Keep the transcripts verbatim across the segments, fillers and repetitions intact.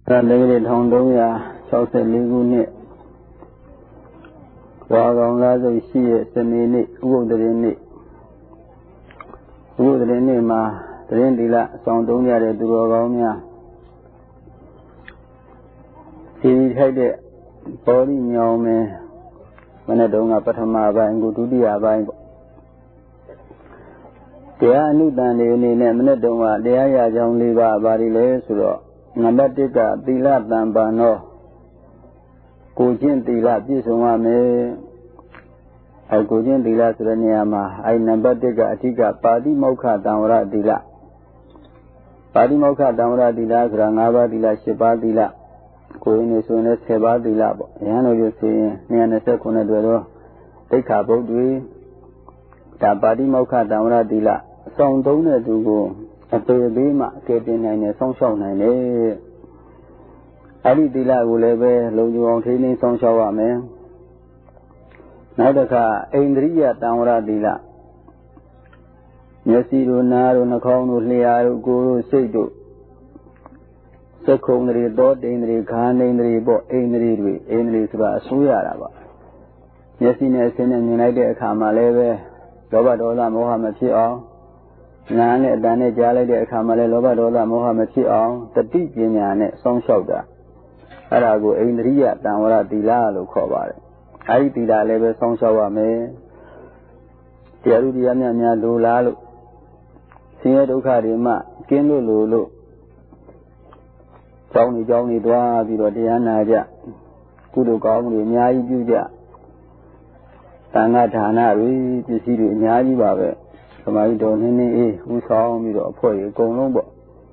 David Hondoya, Chelsea Liguni, Waganga, she is the minute, Woodrini, Woodrinima, Trendila, Sondonia, the Durovia. He had a body yome when I don't have Patama and go to the Abai. They are new than the Minadoma, they are young Liva, Bari Lesuro. Namatika, Dila Dambano, Kujin Dila, Pisumame, I Kujin Dila Sraniama, I Namatika, Atika, Padi Moka, Damra Dila, Padi Moka, Damra Dila, Granava Dila, Sheba Dila, Kuin is soon as Heba Dila, Yano, you see, Niana Secuna Duro, take a boat, Padi Moka, Damra Dila, Song Dona to go. A baby getting a song show nine. Ali Dila will ever load you on training song show, man. Neither car, Andrea Tamara Dila. Yasiru Naru Nakonu Lea Guru Sedu. Secondary dot Indri Khan Indri Bo Indri Indri Suyaraba. Yasina Sin and United Kamaleve, Robadola Mohammed Shia. Nane Dane Jale de Kamale Lobadola Mohammed Shia, the deep Yane, Song Shoda. Arago Indria Tamara Dila Lukovar. I did a level Song Shawa me. Tiarudiana Lulalu. Siedo Karima, Kindu Lulu. Johnny Johnny Dwa, Vidodiana, Kudu Gong, Nyai Juja. Tanga Tana, we to see you Nyai Babe. I don't know who saw me or put a gombo.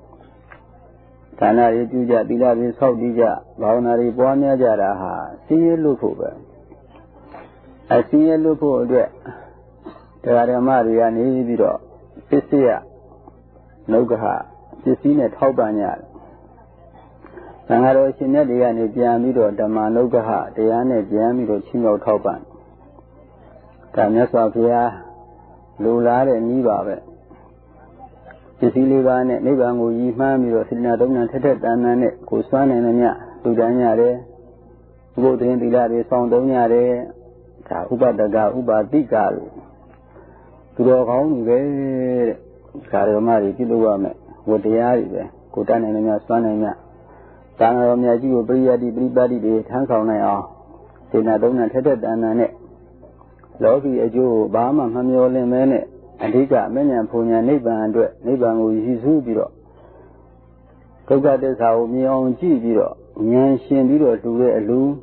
Tana Juja, Bila, South Dija, Baunari, Bonia Jaraha, see a look over. I see a look over there are Maria and Evido, Pissia, Nogaha, Piscina Taubanya. Sangaro Chinedia and Jamido, Damanogaha, Diana Jamido, Chino Tauban. Tanya Sofia. Lula and Niba. Sicilian, Nibango, Yimami, or Sinadona, Tetet, and Kusan and Anya, Tudania, go to Indilare, Sondonia, Uba Daga, Uba Digal. To go home, very Caramari, Kiluame, what they are, Kutan and Yasanania. Tanamia, you Bria di Bribadi, the Tansonaya, Sinadona, Tetet, and Annette. Logi a Jew, Bama, Hamiole Mene, and he got many and Punya Niban and Niban with his Biro. Toga des how me on G Biro, Yan Shin Biro to wear a loo.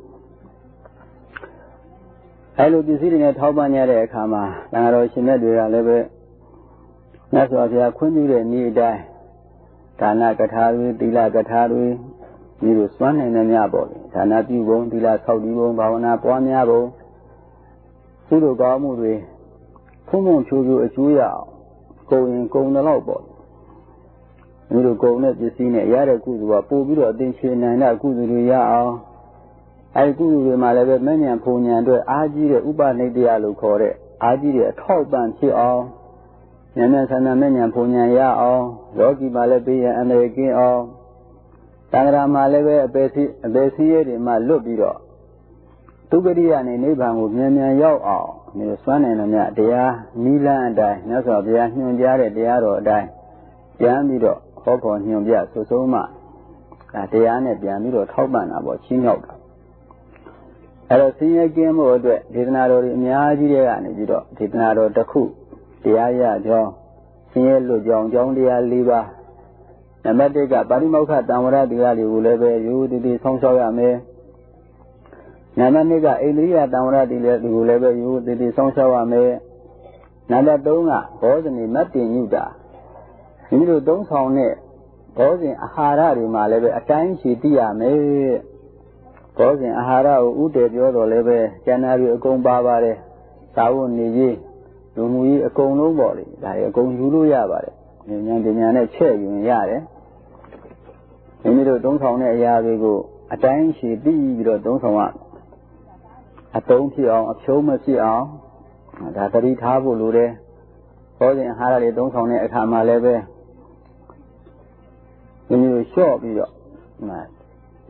I look the sitting at Haubanya Kama, Naro Shinedra Leve. That's what they are Quindy near die. Tana Katari, Dila Katari, Mirus one and a Yabo, Tana Dibo, Dila Saudibo, Bauna, Ponyabo. Sudo Gamuri, Pumon Chuju a Juya, going going the lowboy. You go net the scene at Yara Kuzua, Pubiro, Dinshin and Akuzuya. I do with my level many and Punya and Aji, Uba Nedialu Kore, Aji, a top band here all. Yamasana many and Punya ya, Rogi Malabi and again all. Tangra Maleve, a Bessie in my Lubiro. Tugadi and a neighbor with Yamia Yao, Miss Swan and a dea, Mila and I, Nasa, the Ahun Jare, the Aro, die. Yamido, Hop on him, yes, so so much. At the Anna, Yamido, Toban about Chinoka. At a senior game or the Dinaro in Yaji and Jido, Dinaro the Coup, the Aya John, Senior John, John the Aliva. And that they got Badimoka, Damara, the Ali, will ever you did the song show me. Namaniga, Adria, Damara, the level you did the song show me. Nada Donga, Bosni, Martin Yuda. You don't sound it. Bosni, Harari, my level, a time she dear me. Bosni, Hara, Ude, Yodo level, Janari, a gong bavare, Saun, Niji, Lumui, a gong nobody, like a gong Yuluya, you young Diana chair, you yare. You don't sound it, Yavigo, a time she did, don't sound. A don't see on a show mercy on that the table lure, Bosni, Harari, don't sound it, a camera level. When you shop, you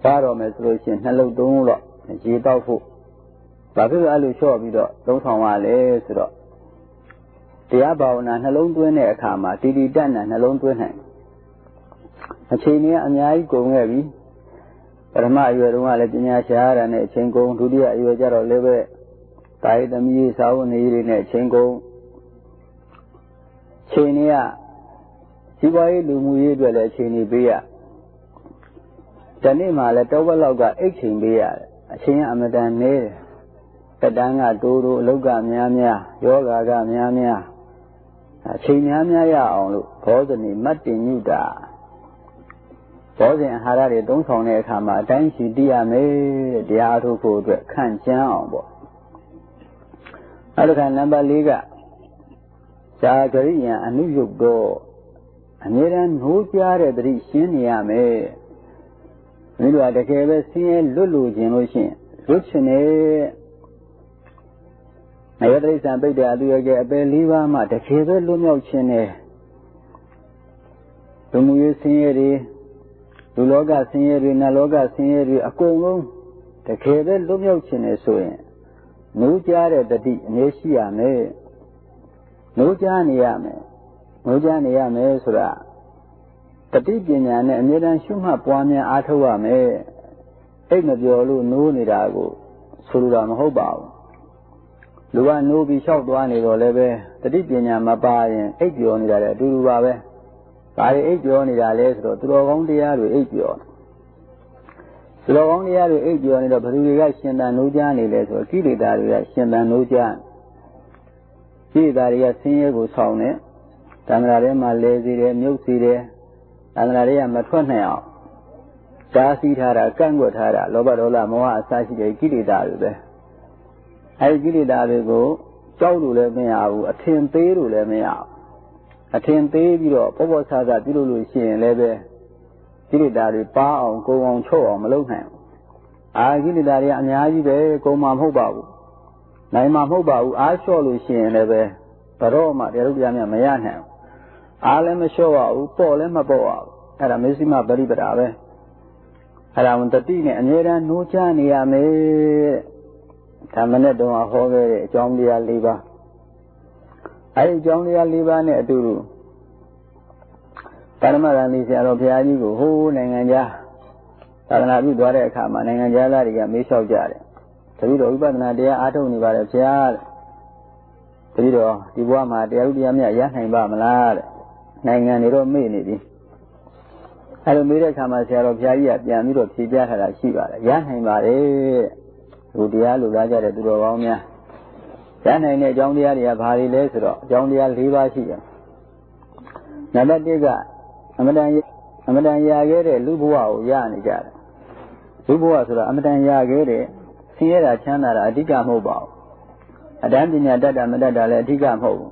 ပါတော်မယ်ဆိုလို့ရှိရင်နှလုံးသုံးလို့ရေတောက်ဖို့ဘာဖြစ်လို့အဲ့လိုလျှော့ပြီးတော့သုံးဆောင်ရလဲဆိုတော့တရားဘာဝနာနှလုံးသွင်းတဲ့အခါမှာတည်တည်တတ်တဲ့နှလုံးသွင်းနိုင်အချိန်ကြီးအများကြီးကုန်ခဲ့ပြီပထမအရွယ်တုန်းကလည်းပညာရှားရတာနဲ့အချိန်ကုန်ဒုတိယအရွယ်ကျတော့လည်းပဲတာယသမီးစာဝတ်နေရေးတွေနဲ့အချိန်ကုန်ချိန်ကြီးကဒီဘဝရေးလူမှုရေးအတွက်လည်းအချိန်ကြီးပေးရဒီနေ့မှလည်းတောဘက်လောက်ကအိတ်ချိန်ပေးရတယ်အချိန်ကအမတန်နေတယ်တတန်းကတိုးတိုးအလုတ်ကများများယောဂါကများများအချိန်များများရအောင်လို့ဘောဇနီမတ်တင်ညုတာဘောဇင်အာဟာရတွေသုံးဆောင်တဲ့အခါမှာအတိုင်းရှိသိရမယ်တဲ့တရားထုတ်ဖို့အတွက်ခန့်ကျန်းအောင်ပေါ့နောက်တစ်ခါနံပါတ်၄ကဇာဂရိယံအနုယုတ်တော့အမြဲတမ်းနိုးကြားတဲ့သတိရှင်းနေရမယ်မိတို့ကတကယ်ပဲဆင်းရဲလွတ်လို့ခြင်းလို့ရှိရင်လွတ်ချင်တယ်နယတိစ္ဆန်ပိဋကအတူရကအပယ်၄ပါးမှတကယ်ပဲလွတ်မြောက်ခြင်းတယ်လူမှုရေးဆင်းရဲတွေလူလောကဆင်းရဲတွေနတ်လောကဆင်းရဲတွေအကုန်လုံးတကယ်ပဲလွတ်မြောက်ခြင်းတယ်ဆိုရင်နိုးကြားတဲ့တတိအနေရှိရမယ်နိုးကြားနေရမယ်နိုးကြားနေရမယ်ဆိုတာတတိပညာနဲ့အမြဲတမ်းရှုမှတ်ပွားများအားထုတ်ရမယ်အိတ်မပြောလို့နိုးနေတာကိုဆိုလိုတာမဟုတ်ပါဘူးလူကနိုးပြီးလျှောက်သွားနေတော့လည်းပဲတတိပညာမပါရင်အိတ်ပြောနေတာလည်းအတူတူပါပဲဒါတွေအိတ်ပြောနေတာလဲဆိုတော့သူတော်ကောင်းတရားတွေအိတ်ပြောသူတော်ကောင်းတရားတွေအိတ်ပြောနေတော့ဘယ်သူတွေကရှင်သန်နိုးကြားနေလဲဆိုတော့ကိလေသာတွေကရှင်သန်နိုးကြားကိလေသာတွေကဆင်းရဲကိုဆောင်နေတဏှာထဲမှာလဲစီတယ်မြုပ်စီတယ်တဏှာတွေကမထွက်နိုင်အောင်တားဆီးထားတာကန့်ကွက်ထားတာလောဘဒေါသမောဟအစရှိတဲ့ကိလေသာတွေပဲအဲဒီကိလေသာတွေကိုကြောက်လို့လည်းမရဘူးအထင်သေးလို့လည်းမရဘူးအထင်သေးပြီးတော့ပေါ့ပေါ့ဆဆပြုလို့လို့ရှိရင်လည်းပဲကိလေသာတွေပါအောင်ကိုယ်အောင်ချုပ်အောင်မလုပ်နိုင်ဘူးအာကိလေသာတွေကအများကြီးပဲကိုယ်မှမဟုတ်ပါဘူးနိုင်မှမဟုတ်ပါဘူးအားလျှော့လို့ရှိရင်လည်းပဲဘရောမှတရားဥပဒေများမရနိုင်ဘူးအားလည်းမလျှော့ရဘူးပေါ့လည်းမပေါ့ရဘူးအဲ့ဒါမေဇိမပရိပဒါပဲအဲ့ဒါဝန်တတိနဲ့အမြဲတမ်းနှိုးချနေရမယ်ဒါမနဲ့တော့ဟောခဲ့တဲ့အကြောင်းတရား၄ပါးအဲ့ဒီအကြောင်းတရား၄ပါးနဲ့အတူတူပရမဂန္ဒီဆရာတော်ဘုရားကြီးကိုဟိုးနိုင်ငံခြားသာသနာပြုသွားတဲ့အခါမှာနိုင်ငံခြားသားတွေကမေးလျှောက်ကြတယ်တပည့်တော်ဝိပဿနာတရားအားထုတ်နေပါတယ်ဘုရားတဲ့တပည့်တော်ဒီဘဝမှာတရားဥတရားမြတ်ရနိုင်ပါမလားတဲ့နိုင်ငံတွေတော့မေ့နေပြီအဲ့လိုမေးတဲ့အခါမှာဆရာတော်ဘုရားကြီးကပြန်ပြီးတော့ဖြေပြထားတာရှိပါတယ်ရနိုင်ပါတယ်ဒီတရားလူသားကြတဲ့သူတော်ကောင်းများရနိုင်တဲ့အကြောင်းတရားတွေကဘာတွေလဲဆိုတော့အကြောင်းတရား၄ပါးရှိတယ်နံပါတ်၁ကအမတန်အမတန်ရခဲ့တဲ့လူဘဝကိုရနေကြတယ်လူဘဝဆိုတော့အမတန်ရခဲ့တဲ့ဆင်းရဲတာချမ်းသာတာအဓိကမဟုတ်ပါဘူးအတန်းပညာတတ်တာမတတ်တာလည်းအဓိကမဟုတ်ဘူး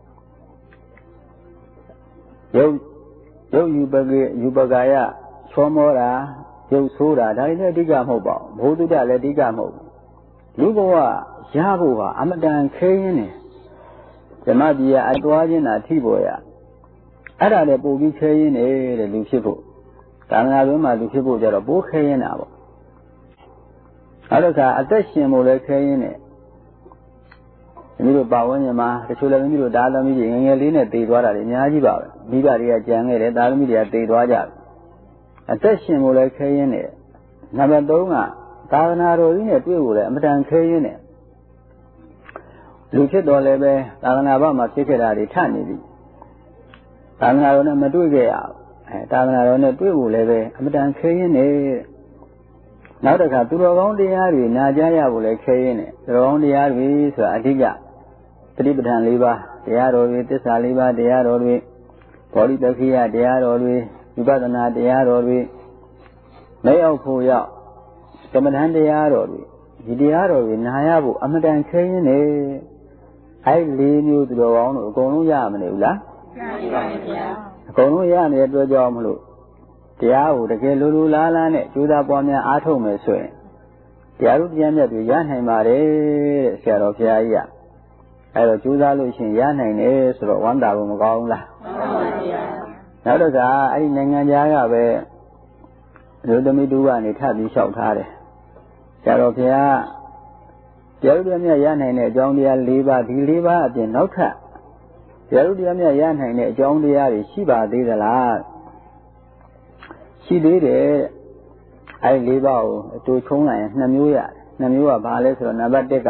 ရုပ်ရုပ်ယူပကေယူပကာယချောမောတာရုပ်ဆိုးတာဒါတွေလည်းအဓိကမဟုတ်ပါဘူးဘုဒ္ဓတလည်းအဓိကမဟုတ်ဘူးလူဘဝရဖို့ဟာအမတန်ခဲရင်းနေဓမ္မကြီးကအတွားခြင်းတာထိပေါ်ရအဲ့ဒါလည်းပို့ပြီးခဲရင်းနေတဲ့လူဖြစ်ဖို့သာသနာ့ဘက်မှာလူဖြစ်ဖို့ကြတော့ပိုးခဲရင်းတာပေါ့အဲ့ဒါကအသက်ရှင်ဖို့လည်းခဲရင်းနေမိတို့ပါဝင်မြန်မာတချို့လည်းမိတို့ဒါသမီးကြီးငငယ်လေးနဲ့တည်သွားတာတွေအများကြီးပါပဲမိဘတွေကကြံခဲ့တယ်ဒါသမီးတွေကတည်သွားကြတယ်အသက်ရှင်ဖို့လည်းခဲရင်းနေနံပါတ်၃ကသာသနာတော်ကြီးနဲ့တွေ့ဖို့လည်းအမတန်ခဲရင်းနေလူဖြစ်တော်လည်းပဲသာသနာ့ဘမှာဖြစ်ခဲ့တာတွေထနေပြီသာသနာတော်နဲ့မတွေ့ခဲ့ရဘူးအဲသာသနာတော်နဲ့တွေ့ဖို့လည်းပဲအမတန်ခဲရင်းနေနောက်တစ်ခါသူတော်ကောင်းတရားတွေနာကြားရဖို့လည်းခဲရင်းနေသူတော်ကောင်းတရားတွေဆိုတာအဓိကသတိပဋ္ဌာန်၄ပါးတရားတော်တွေသစ္စာ၄ပါးတရားတော်တွေဘောဓိတက္ခိယတရားတော်တွေဝိပဿနာတရားတော်တွေမဲ့ရောက်ဖို့ရောက်ကမ္မဋ္ဌာန်းတရားတော်တွေဒီတရားတော်တွေနာရဖို့အမတန်ခဲရင်းနေအဲ့လေးမျိုးသူတော်ကောင်းတို့အကုန်လုံးရမနေဘူးလားရပါပါဗျာအကုန်လုံးရနေတဲ့အတွက်ကြောင့်မလို့တရားကိုတကယ်လိုလိုလားလားနဲ့ကြိုးစားပွားများအားထုတ်မယ်ဆိုရင်တရားဥတရားမြတ်တွေရနိုင်ပါတယ်တဲ့ဆရာတော်ဘုရားကြီးကအဲ့တော့ကြိုးစားလို့ရှိရင်ရနိုင်တယ်ဆိုတော့ဝမ်းသာဖို့မကောင်းဘူးလားမှန်ပါဗျာနောက်တော့ကအဲ့ဒီနိုင်ငံခြားကပဲလူသမီးတူကနေထပ်ပြီးလျှောက်ထားတယ်ဆရာတော်ဘုရားတရားဥပဒေမြတ်ရနိုင်တဲ့အကြောင်းတရား၄ပါးဒီ၄ပါးအပြင်နောက်ထပ်တရားဥပဒေမြတ်ရနိုင်တဲ့အကြောင်းတရားတွေရှိပါသေးသလားရှိသေးတယ်အဲဒီ၄ပါးကိုအတူချုံးလိုက်ရင်နှစ်မျိုးရတယ်နှစ်မျိုးကဘာလဲဆိုတော့နံပါတ်၁က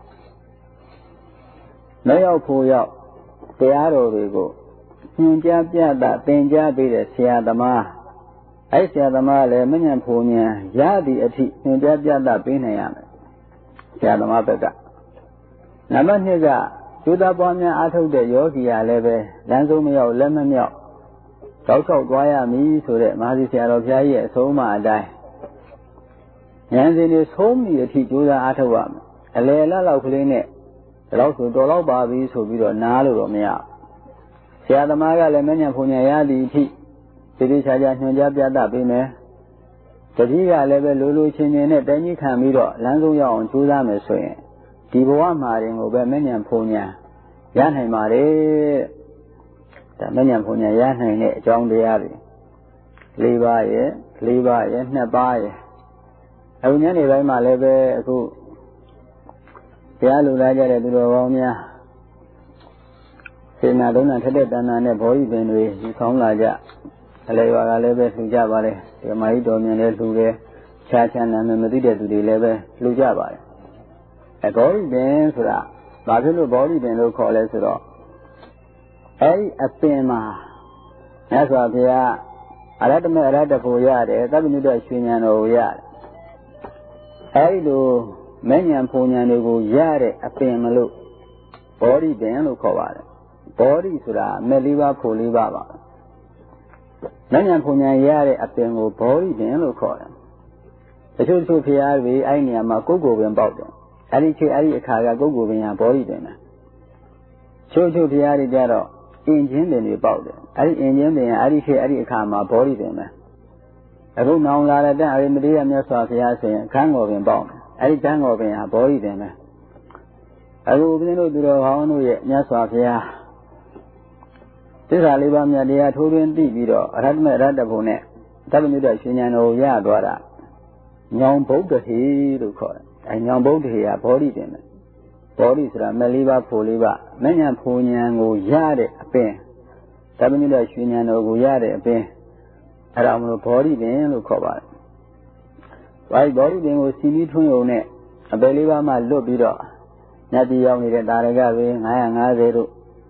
မရောက်ဖို့ရောက်တရားတော်တွေကိုညွှန်ကြားပြတာသင်ကြားပေးတဲ့ဆရာသမားအဲ့ဆရာသမားလည်းမဉဏ်ဖူဉဏ်ရသည့်အထိညွှန်ကြားပြတာပေးနိုင်ရမယ်ဆရာသမားဘက်ကနံပါတ်၂ကကျိုးသားပွားများအားထုတ်တဲ့ယောဂီကလည်းပဲလမ်းဆုံးမရောက်လက်မမြောက်တောက်ချောက်သွားရမည်ဆိုတဲ့မဟာစီဆရာတော်ဘုရားကြီးရဲ့အဆုံးအမအတိုင်းဉာဏ်စဉ်တွေဆုံးပြီအထိကျိုးသားအားထုတ်ရမယ်အလယ်လောက်လောက်ကလေးနဲ့ဒီလောက်ဆိုတော်လောက်ပါပြီဆိုပြီးတော့နားလို့တော့မရဆရာသမားကလည်းမဉဏ်ဖူဉဏ်ရသည့်အထိဒီဒီချာချာညွှန်ကြားပြတာပေးမယ်တတိကလည်းပဲလိုလိုချင်းချင်းနဲ့တိုင်းကြီးခံပြီးတော့လမ်းဆုံးရောက်အောင်ကြိုးစားမယ်ဆိုရင်ဒီဘဝမှာရင်ကိုပဲမဉဏ်ဖူဉဏ်ရနိုင်ပါတယ်ဒါမဉဏ်ဖူဉဏ်ရနိုင်တဲ့အကြောင်းတရားတွေ၄ပါးရဲ့၄ပါးရဲ့၂ပါးရဲ့အခုညနေပိုင်းမှာလည်းပဲအခုတရားလူလာကြတဲ့သူတော်ကောင်းများစေနာလုံးနာထက်တဲ့တဏ္ဍာနဲ့ဘောဓိပင်တွေယူဆောင်လာကြအလေရွာကလည်းပဲလှူကြပါလေဒီမာကြီးတော်မြင်လည်းလှူတယ်ခြားခြားနာမည်မသိတဲ့သူတွေလည်းပဲလှူကြပါတယ်အဲဘောဓိပင်ဆိုတာဘာဖြစ်လို့ဘောဓိပင်လို့ခေါ်လဲဆိုတော့အဲဒီအပင်မှာမြတ်စွာဘုရားအရဟတမေအရဟတဖို့ရတယ်သဗ္ဗညုတရွှေဉာဏ်တော်ကိုရတယ်အဲဒီလိုမဉဏ်ဖူဉဏ်တွေကိုရတဲ့အပင်မလို့ဘောဓိပင်လို့ခေါ်ပါတယ်ဘောဓိဆိုတာမဲ့လေးပါးဖို့လေးပါးပါမဉဏ်ဖူဉဏ်ရတဲ့အပင်ကိုဘောဓိပင်လို့ခေါ်တယ်တချို့တချို့ဖျားတွေအဲ့နေရာမှာကိုယ်ကိုယ်ပင်ပေါက်တယ်အဲ့ဒီချိန်အဲ့ဒီအခါကကိုယ်ကိုယ်ပင်ဟာဘောဓိပင်ပဲချို့ချို့ဖျားတွေကြတော့အင်ချင်းပင်တွေပေါက်တယ်အဲ့ဒီအင်ချင်းပင်ကအဲ့ဒီချိန်အဲ့ဒီအခါမှာဘောဓိပင်ပဲအခုနောင်လာတဲ့အရိမတိယမြတ်စွာဘုရားဆိုရင်ခန်းတော်ပင်ပေါက်တယ်အဲ့ဒီခန်းတော်ပင်ဟာဘောဓိပင်ပဲအခုဦးဇင်းတို့သူတော်ဟောင်းတို့ရဲ့မြတ်စွာဘုရားသစ္စာလေးပါးမြတ်တရားထိုးထွင်းသိပြီးတော့အရဟတမေအရဟတဘုံနဲ့သဗ္ဗညုတရွှေဉာဏ်တော်ရသွားတာညောင်ဗုဒ္ဓဟေလို့ခေါ်တယ်အဲညောင်ဗုဒ္ဓဟေကဘောဓိပင်ပဲဘောဓိဆိုတာမဲ့လေးပါးဖို့လေးပါးမဉဏ်ဖူဉဏ်ကိုရတဲ့အပင်သဗ္ဗညုတရွှေဉာဏ်တော်ကိုရတဲ့အပင်အဲ့ဒါမလို့ဘောဓိပင်လို့ခေါ်ပါတယ်အဲဒီဘောဓိပင်ကိုစီပြီးထွန်းယုံနဲ့အပယ်လေးပါးမှလွတ်ပြီးတော့ညတိရောက်နေတဲ့တာရကပဲ၅၅၀တို့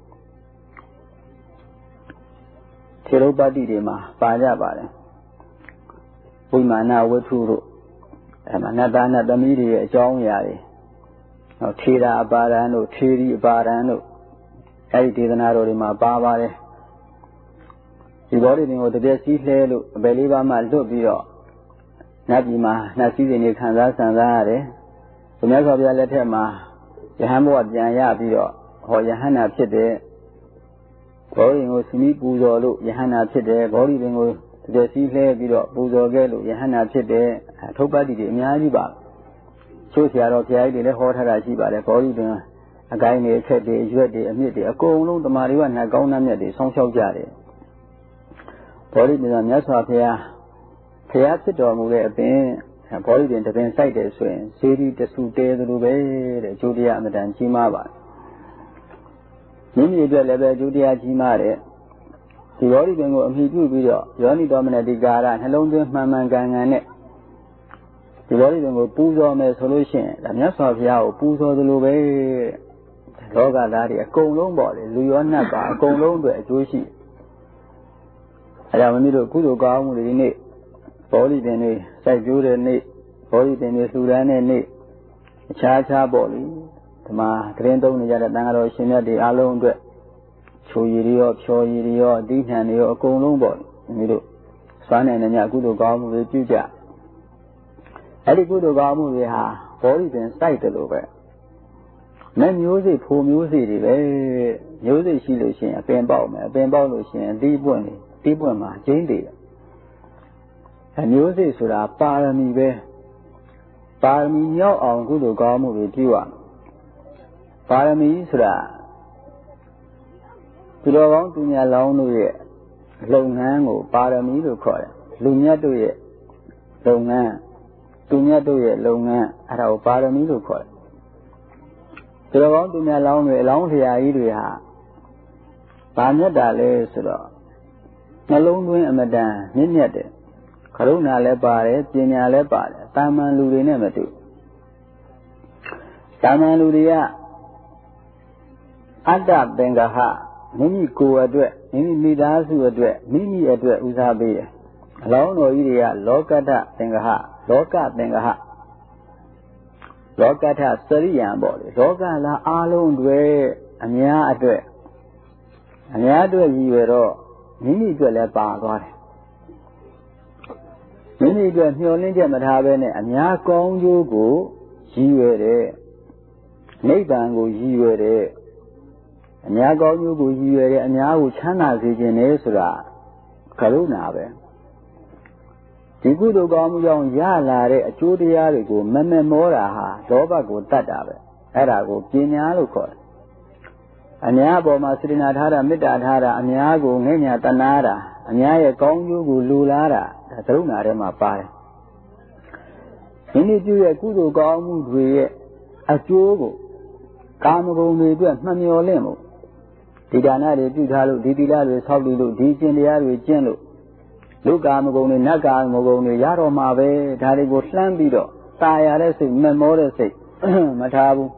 ထေရုပ္ပတ္တိတွေမှာပါကြပါတယ်ဝိမာနဝတ္ထုတို့အဲမှာနတ်သားနတ်သမီးတွေရဲ့အကြောင်းအရာတွေနောက်ထေရအပါဒံတို့ထေရီအပါဒံတို့အဲဒီဒေသနာတော်တွေမှာပါပါတယ်ဒီဘောဓိပင်ကိုတပြည့်စည်းလှဲလို့အပယ်လေးပါးမှလွတ်ပြီးတော့နတ်ပြည်မှာနတ်စည်းစိမ်တွေခံစားဆံစားရတယ်ဒီမြတ်စွာဘုရားလက်ထက်မှာယဟန်ဘဝပြန်ရပြီးတော့ဟောယဟန္တာဖြစ်တဲ့ဘောဓိကိုစီမီပူဇော်လို့ယဟန္တာဖြစ်တယ်ဘောဓိပင်ကိုတကယ်စီးလှဲပြီးတော့ပူဇော်ခဲ့လို့ယဟန္တာဖြစ်တယ်အထုပ်ပတ်တိတွေအများကြီးပါချို့ဆရာတော်ဘုရားကြီးတွေလည်းဟောထားတာရှိပါတယ်ဘောဓိပင်အကိုင်းတွေအချက်တွေရွက်တွေအမြစ်တွေအကုန်လုံးတမာတွေကနှက်ကောင်းနှက်မြတ်တွေဆောင်းလျှောက်ကြတယ်ဘောဓိပင်ကမြတ်စွာဘုရားဘုရားဖြစ်တော်မူတဲ့အပင်ဘောဓိပင်တပင်စိုက်တယ်ဆိုရင်စေတီတဆူတဲသလိုပဲတဲ့အကျိုးတရားအမြဲတမ်းကြီးမားပါတယ်မိမိအတွက်လည်းပဲအကျိုးတရားကြီးမားတဲ့ဒီဘောဓိပင်ကိုအမိပြုပြီးတော့ယောနိတော်မနတိကာရနှလုံးသွင်းမှန်မှန်ကန်ကန်နဲ့ဒီဘောဓိပင်ကိုပူဇော်မယ်ဆိုလို့ရှိရင်ဒါမြတ်စွာဘုရားကိုပူဇော်သလိုပဲလောကသားတွေအကုန်လုံးပေါ့လေလူရောနတ်ပါအကုန်လုံးအတွက်အကျိုးရှိအဲဒါမင်းတို့ကုသိုလ်ကောင်းမှုတွေဒီနေ့ဘောဓိပင်တွေစိုက်ပျိုးတဲ့နေ့ဘောဓိပင်တွေလှူဒန်းတဲ့နေ့အခြားခြားပေါ့လေဒီမှာတရင်သုံးနေကြတဲ့တန်ဃာတော်ရှင်မြတ်တွေအားလုံးအတွက်ချိုရည်ရောဖြောရည်ရောအတိနှံတွေရောအကုန်လုံးပေါ့မိတို့စွမ်းနိုင်တဲ့ညကုသိုလ်ကောင်းမှုတွေပြုကြအဲ့ဒီကုသိုလ်ကောင်းမှုတွေဟာဘောဓိပင်စိုက်တယ်လို့ပဲမဲ့မျိုးစိဖိုမျိုးစိတွေပဲမျိုးစိရှိလို့ရှိရင်အပင်ပေါက်မယ်အပင်ပေါက်လို့ရှိရင်အသီးပွင့်တယ်အသီးပွင့်မှာကျင်းတယ်အမျိုးစိဆိုတာပါရမီပဲပါရမီမြောက်အောင်ကုသိုလ်ကောင်းမှုတွေပြုရပါရမီဆိုတာသူတော်ကောင်းသူများလောင်းတို့ရဲ့လုပ်ငန်းကိုပါရမီလို့ခေါ်တယ်လူမြတ်တို့ရဲ့လုပ်ငန်းသူမြတ်တို့ရဲ့လုပ်ငန်းအဲ့ဒါကိုပါရမီလို့ခေါ်တယ်သူတော်ကောင်းသူမြတ်လောင်းတွေအလောင်းတရားကြီးတွေဟာဗာမြတ်တာလဲဆိုတော့နှလုံးသွင်းအမတန်မြင့်မြတ်တယ်ကရုဏာလည်းပါတယ်ပညာလည်းပါတယ်တာမန်လူတွေနဲ့မတူတာမန်လူတွေကအတ္တသင်္ဃဟမိမိကိုယ်အတွက်မိမိမိသားစုအတွက်မိမိအတွက်ဦးစားပေးတယ်အလောင်းတော်ကြီးတွေကလောကတ္တသင်္ဃဟလောကသင်္ဃဟလောကတ္ထစရိယံပေါ့လေလောကလားအားလုံးတွေအများအတွက်အများအတွက်ရည်ရွယ်တော့မိမိအတွက်လည်းပါသွားတယ်မိမိအတွက်မျှော်လင့်ချက်မထားဘဲနဲ့အများကောင်းကျိုးကိုရည်ရွယ်တယ်နိဗ္ဗာန်ကိုရည်ရွယ်တယ်အများကောင်းကျိုးကိုရည်ရွယ်တယ်အများကိုချမ်းသာစေခြင်းနဲ့ဆိုတာကရုဏာပဲဒီကုသိုလ်ကောင်းမှုကြောင့်ရလာတဲ့အကျိုးတရားတွေကိုမမမောတာဟာလောဘကိုတတ်တာပဲအဲ့ဒါကိုပညာလို့ခေါ်တယ်အများအပေါ်မှာစေတနာထားတာမေတ္တာထားတာအများကိုငဲ့ညာတနာတာအများရဲ့ကောင်းကျိုးကိုလူလားတာဒါကရုဏာထဲမှာပါတယ်မိမိပြုရဲ့ကုသိုလ်ကောင်းမှုတွေရဲ့အကျိုးကိုကာမဂုဏ်တွေအတွက်မှမျော်လင့်မှုဒီဒါနတွေပြုထားလို့ဒီသီလတွေဆောက်တည်လို့ဒီကျင့်တရားတွေကျင့်လို့လူကာမဂုဏ်တွေနတ်ကာမဂုဏ်တွေရတော့မှာပဲဒါတွေကိုလှမ်းပြီးတော့ตายရတဲ့စိတ်မမောတဲ့စိတ်မထားဘူး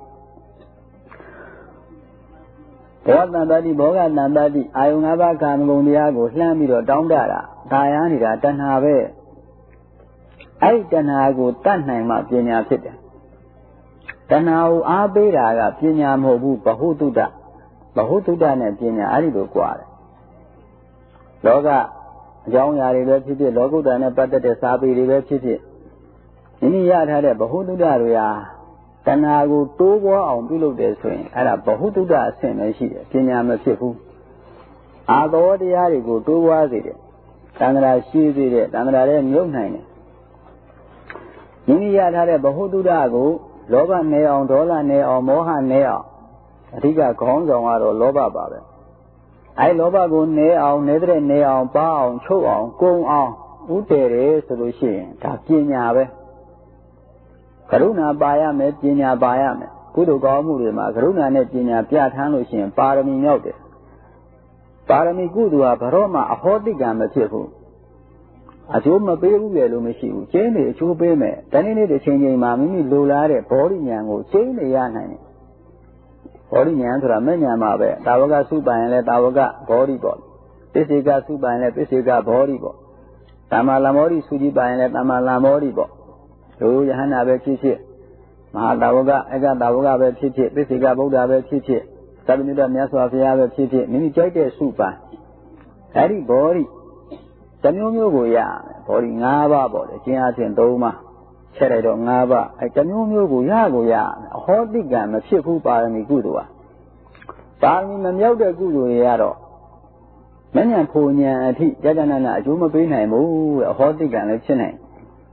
ဘောတန်တတိဘောဂတန်တတိအာယုငါးပါးကာမဂုဏ်တရားကိုလှမ်းပြီးတော့တောင်းတတာตายရနေတာတဏှာပဲအဲ့ဒီတဏှာကိုတတ်နိုင်မှပညာဖြစ်တယ်တဏှာကိုအားပေးတာကပညာမဟုတ်ဘူးဘဟုတုတ္တဘဟုတုတ္တနဲ့ပညာအဲ့ဒီလိုကြွားတယ်လောကအကြောင်းအရာတွေပဲဖြစ်ဖြစ်လောကုတ္တရာနဲ့ပတ်သက်တဲ့စာပေတွေပဲဖြစ်ဖြစ်မိမိရထားတဲ့ဘဟုတုတ္တတွေဟာတဏှာကိုတိုးပွားအောင်ပြုလုပ်တယ်ဆိုရင်အဲ့ဒါဘဟုတုတ္တအဆင့်ပဲရှိတယ်ပညာမဖြစ်ဘူးအာသောတရားတွေကိုတိုးပွားစေတယ်တဏှာရှိစေတယ်တဏှာရဲ့မြုပ်နိုင်တယ်မိမိရထားတဲ့ဘဟုတုတ္တကိုလောဘနေအောင်ဒေါသနေအောင်မောဟနေအောင်အဓိကခေါင်းဆောင်ကတော့လောဘပါပဲအဲလောဘကိုနေအောင်နေတဲ့နေအောင်ပါအောင်ချုပ်အောင်ကုံအောင်ဥတည်တယ်ဆိုလို့ရှိရင်ဒါပညာပဲကရုဏာပါရမယ်ပညာပါရမယ်ကုသိုလ်ကောင်းမှုတွေမှာကရုဏာနဲ့ပညာပြဋ္ဌာန်းလို့ရှိရင်ပါရမီမြောက်တယ်ပါရမီကုသိုလ်ဟာဘယ်တော့မှအဟောတိကံမဖြစ်ဘူးအကျိုးမပေးဘူးလေလို့မရှိဘူးကျင်းနေအကျိုးပေးမယ်တနေ့နေ့တစ်ချိန်ချိန်မှာမိမိလိုလားတဲ့ဘောဓိဉာဏ်ကိုကျင်းနေရနိုင်တယ်ဘောဓိဉာဏ်ဆိုတာမဲ့ဉာဏ်မှာပဲတာဝကစုပိုင်ရင်လည်းတာဝကဘောဓိပေါ့ပစ္စေကစုပိုင်လည်းပစ္စေကဘောဓိပေါ့သမ္မာလမောဓိစုကြည့်ပိုင်လည်းသမ္မာလမောဓိပေါ့တို့ယဟန္တာပဲဖြစ်ဖြစ်မဟာတာဝကအကတာဝကပဲဖြစ်ဖြစ်ပစ္စေကဗုဒ္ဓပဲဖြစ်ဖြစ်သဗ္ဗညုတမြတ်စွာဘုရားပဲဖြစ်ဖြစ်မိမိကြိုက်တဲ့စုပိုင်အဲ့ဒီဘောဓိတမျိုးမျိုးကိုရမယ်ဘောဓိ၅ပါးပေါ့လေကျင်းအချင်း၃ပါးချက်လိုက်တော့၅ပါးအဲတမျိုးမျိုးကိုရကိုရမယ်အဟောတိကံမဖြစ်ဘူးပါရမီကုသိုလ်ဟာပါရမီမမြောက်တဲ့ကုသိုလ်တွေကတော့မဉ္ဇဉ်ဖူဉ္ဇဉ်အထိကြာကြာနာနာအကျိုးမပေးနိုင်ဘူးတဲ့အဟောတိကံလည်းဖြစ်နိုင်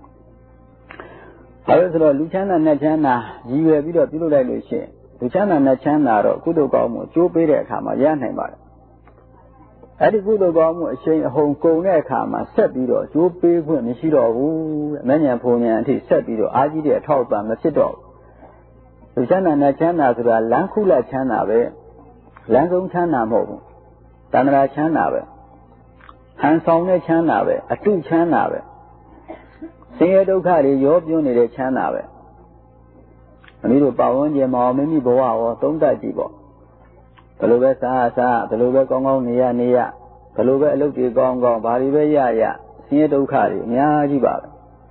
အဲဒါဆိုတော့လူချမ်းသာနတ်ချမ်းသာရည်ရွယ်ပြီးတော့ပြုလုပ်လိုက်လို့ရှိရင်လူချမ်းသာနတ်ချမ်းသာတော့ကုသိုလ်ကောင်းမှုအကျိုးပေးတဲ့အခါမှာရနိုင်ပါတယ်အဲ့ဒီကုသိုလ်ကောင်းမှုအရှိန်အဟုန်ကုန်တဲ့အခါမှာဆက်ပြီးတော့ကျိုးပေးခွင့်မရှိတော့ဘူးတဲ့မဉ္ဇဉ်ဖူဉ္ဇဉ်အထိဆက်ပြီးတော့အာကြီးတဲ့အထောက်အပံ့မဖြစ်တော့ဘူးလူချမ်းသာနတ်ချမ်းသာဆိုတာလမ်းခုလက်ချမ်းသာပဲလမ်းဆုံးချမ်းသာမဟုတ်ဘူးတဏှာချမ်းသာပဲဟန်ဆောင်တဲ့ချမ်းသာပဲအတုချမ်းသာပဲဆင်းရဲဒုက္ခတွေရောပြွန်းနေတဲ့ချမ်းသာပဲအမိတို့ပတ်ဝန်းကျင်မှာမိမိဘဝရောသုံးသပ်ကြည့်ပေါ့ဘယ်လိုပဲစားစားဘယ်လိုပဲကောင်းကောင်းနေရနေရဘယ်လိုပဲအလုပ်တွေကောင်းကောင်းဘာတွေပဲရရဆင်းရဲဒုက္ခတွေအများကြီးပါပဲ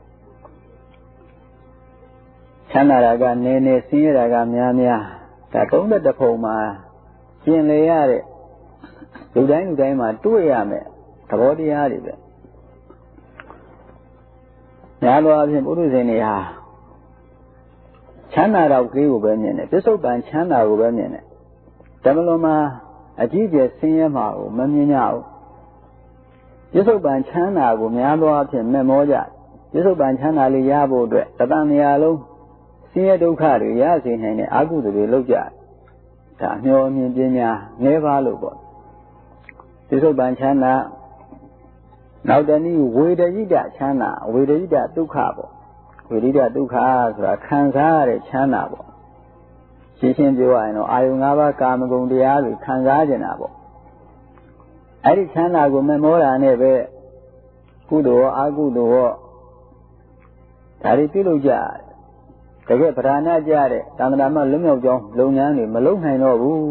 ချမ်းသာတာကနည်းနည်းဆင်းရဲတာကများများဒါသုံးသက်တစ်ပုံမှာကျင်လေရတဲ့လူတိုင်းလူတိုင်းမှာတွေ့ရမယ်သဘောတရားတွေပဲများသောအားဖြင့်ပုထုဇဉ်တွေဟာချမ်းသာတော့ကလေးကိုပဲမြင်တယ်ပစ္စုပန်ချမ်းသာကိုပဲမြင်တယ်တမလွန်မှာအကြီးကျယ်ဆင်းရဲမှာကိုမမြင်ကြဘူးပစ္စုပန်ချမ်းသာကိုများသောအားဖြင့်မဲ့မောကြပစ္စုပန်ချမ်းသာလေးရဖို့အတွက်တပံနေရာလုံးဆင်းရဲဒုက္ခတွေရစေနိုင်တဲ့အကုသိုလ်တွေလုပ်ကြဒါမျောမြင်ပညာနည်းပါလို့ပေါ့ပစ္စုပန်ချမ်းသာနောက်တနည်းဝေဒိတချမ်းသာဝေဒိတဒုက္ခပေါ့ဝေဒိတဒုက္ခဆိုတာခံစားရတဲ့ချမ်းသာပေါ့ရှင်းရှင်းပြောရရင်တော့အာယုံ၅ပါးကာမဂုဏ်တရားတွေခံစားကြတာပေါ့အဲ့ဒီချမ်းသာကိုမမောတာနဲ့ပဲကုသိုလ်ရောအကုသိုလ်ရောဒါတွေပြုလုပ်ကြတကယ်ဗราဏကြတဲ့သံဃာမလွတ်မြောက်ကြောင်းလုပ်ငန်းတွေမလုပ်နိုင်တော့ဘူး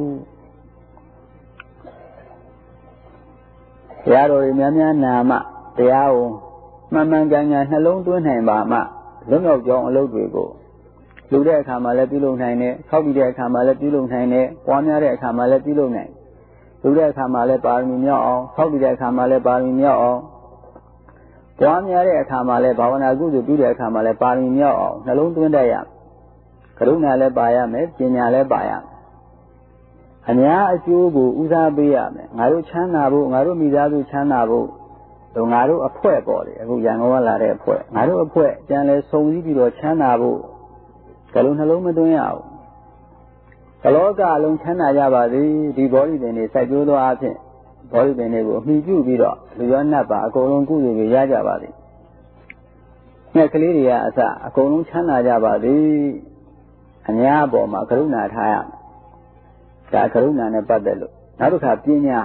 တရားတော်တွေများများနာမှတရားကိုမှန်မှန်ကန်ကန်နှလုံးသွင်းနိုင်ပါမှလွတ်မြောက်ကြောင်းအလုပ်တွေကိုလူတဲ့အခါမှာလည်းပြုလုပ်နိုင်တယ်ခောက်ပြီးတဲ့အခါမှာလည်းပြုလုပ်နိုင်တယ်ပွားများတဲ့အခါမှာလည်းပြုလုပ်နိုင်လူတဲ့အခါမှာလည်းပါရမီမြောက်အောင်ခောက်ပြီးတဲ့အခါမှာလည်းပါရမီမြောက်အောင်ပွားများတဲ့အခါမှာလည်းဘာဝနာကုသိုလ်ပြုတဲ့အခါမှာလည်းပါရမီမြောက်အောင်နှလုံးသွင်းတတ်ရကရုဏာလည်းပါရမယ်ပညာလည်းပါရမယ်အများအကျိုးကိုဦးစားပေးရမယ်ငါတို့ချမ်းသာဖို့ငါတို့မိသားစုချမ်းသာဖို့တော့ငါတို့အဖွဲ့ပေါ်တယ်အခုရန်ကုန်ကလာတဲ့အဖွဲ့ငါတို့အဖွဲ့ကြံလဲစုံစည်းပြီးတော့ချမ်းသာဖို့ကလုံးနှလုံးမသွင်းရဘူးကလောကအလုံးချမ်းသာကြပါစေဒီဘောဓိပင်တွေစိုက်ပျိုးသောအဖြစ်ဘောဓိပင်တွေကိုအမိပြုပြီးတော့လူရောနတ်ပါအကုန်လုံးကုသိုလ်တွေရကြပါစေငှက်ကလေးတွေကအစအကုန်လုံးချမ်းသာကြပါစေအများအပေါ်မှာကရုဏာထားရမယ်ဒါကရုဏာနဲ့ပတ်သက်လို့နောက်တစ်ခါပညာ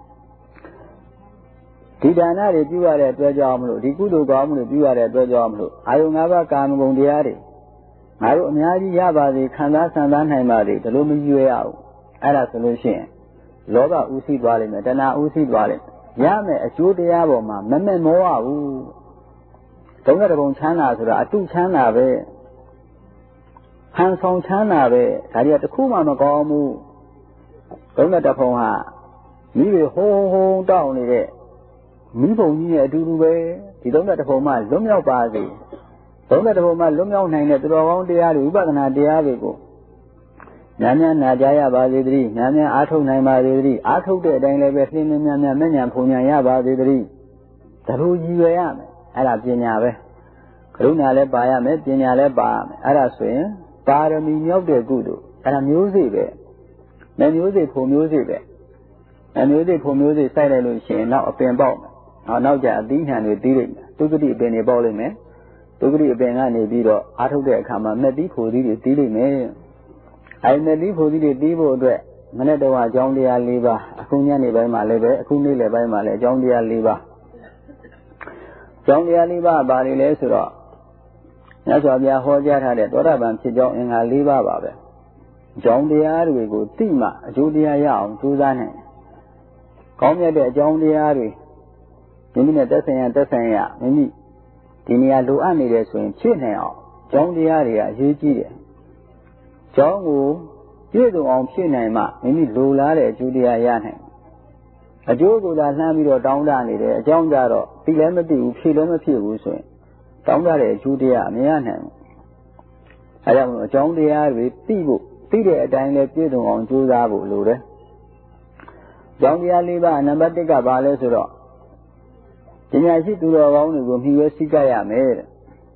ဒီဒါနတွေပြုရတဲ့အတွက်ကြောင့်မလို့ဒီကုသိုလ်ကောင်းမှုတွေပြုရတဲ့အတွက်ကြောင့်မလို့အာယုံ၅ပါးကာမဂုဏ်တရားတွေငါတို့အများကြီးရပါစေခံစားဆံသားနိုင်ပါစေဒါလို့မရွေရအောင်အဲ့ဒါဆိုလို့ရှိရင်လောဘဥသိသွားလိမ့်မယ်တဏှာဥသိသွားလိမ့်မယ်ရမယ်အကျိုးတရားပေါ်မှာမမဲ့မောရဘူးဒုက္ခတဘုံချမ်းသာဆိုတာအတုချမ်းသာပဲဟန်ဆောင်ချမ်းသာပဲဒါတွေကတစ်ခုမှမကောင်းဘူးဒုက္ခတဘုံဟာမိတွေဟုံးဟုံးတောင်းနေတဲ့မိဘုံကြီးနဲ့အတူတူပဲဒီဒုက္ခတဘုံမှာလွတ်မြောက်ပါစေဒုက္ခတဘုံမှာလွတ်မြောက်နိုင်တဲ့သူတော်ကောင်းတရားတွေဥပဒနာတရားတွေကိုများများနာကြရပါစေတည်းများများအားထုတ်နိုင်ပါစေတည်းအားထုတ်တဲ့အတိုင်းလည်းပဲသင်္မြန်များများမဉဏ်ဖုန်ဉဏ်ရပါစေတည်းဒါလိုရည်ရွယ်ရမယ်အဲ့ဒါပညာပဲကရုဏာလည်းပါရမယ်ပညာလည်းပါရမယ်အဲ့ဒါဆိုရင်ပါရမီမြောက်တဲ့ကုသိုလ်အဲ့ဒါမျိုးစေ့ပဲနှမျိုးစေ့ဖို့မျိုးစေ့ပဲနှမျိုးစေ့ဖို့မျိုးစေ့စိုက်လိုက်လို့ရှိရင်နောက်အပင်ပေါက်မယ်နောက်နောက်ကျအသီးနှံတွေတီးလိုက်မယ်သုကတိအပင်တွေပေါက်လိုက်မယ်သုကတိအပင်ကနေပြီးတော့အားထုတ်တဲ့အခါမှာမက်သီးဖို့သီးတွေတီးလိုက်မယ်အဲ့မက်သီးဖို့သီးတွေတီးဖို့အတွက်မနေ့တော့အကြောင်းတရား၄ပါးအခုညနေပိုင်းမှာလည်းပဲအခုနေ့လယ်ပိုင်းမှာလည်းအကြောင်းတရား၄ပါးအကြောင်းတရား၄ပါးဘာတွေလဲဆိုတော့မြတ်စွာဘုရားဟောကြားထားတဲ့သောတာပန်ဖြစ်ကြောင်းအင်္ဂါ၄ပါးပါပဲအကြောင်းတရားတွေကိုသိမှအကျိုးတရားရအောင်ကြိုးစားနိုင်ကောင်းမြတ်တဲ့အကြောင်းတရားတွေမိမိနဲ့သက်ဆိုင်ရသက်ဆိုင်ရမိမိဒီနေရာလိုအပ်နေတယ်ဆိုရင်ဖြည့်နိုင်အောင်အကြောင်းတရားတွေကအရေးကြီးတယ်အကြောင်းကိုပြည့်စုံအောင်ဖြည့်နိုင်မှမိမိလိုလားတဲ့အကျိုးတရားရနိုင်အကျိုးကိုသာလှမ်းပြီးတော့တောင်းတနေတယ်အကြောင်းကြတော့သိလည်းမသိဘူးဖြည့်လည်းမဖြည့်ဘူးဆိုရင်တောင်းတတဲ့အကျိုးတရားမရနိုင်ဘူးအဲဒါကြောင့်အကြောင်းတရားတွေသိဖို့သိတဲ့အတိုင်းလည်းပြည့်စုံအောင်ကြိုးစားဖို့လိုတယ်အကြောင်းတရား၄ပါးနံပါတ်၁ကဘာလဲဆိုတော့ပညာရှိသူတော်ကောင်းတွေကိုမြှွေးစည်းကပ်ရမယ်တဲ့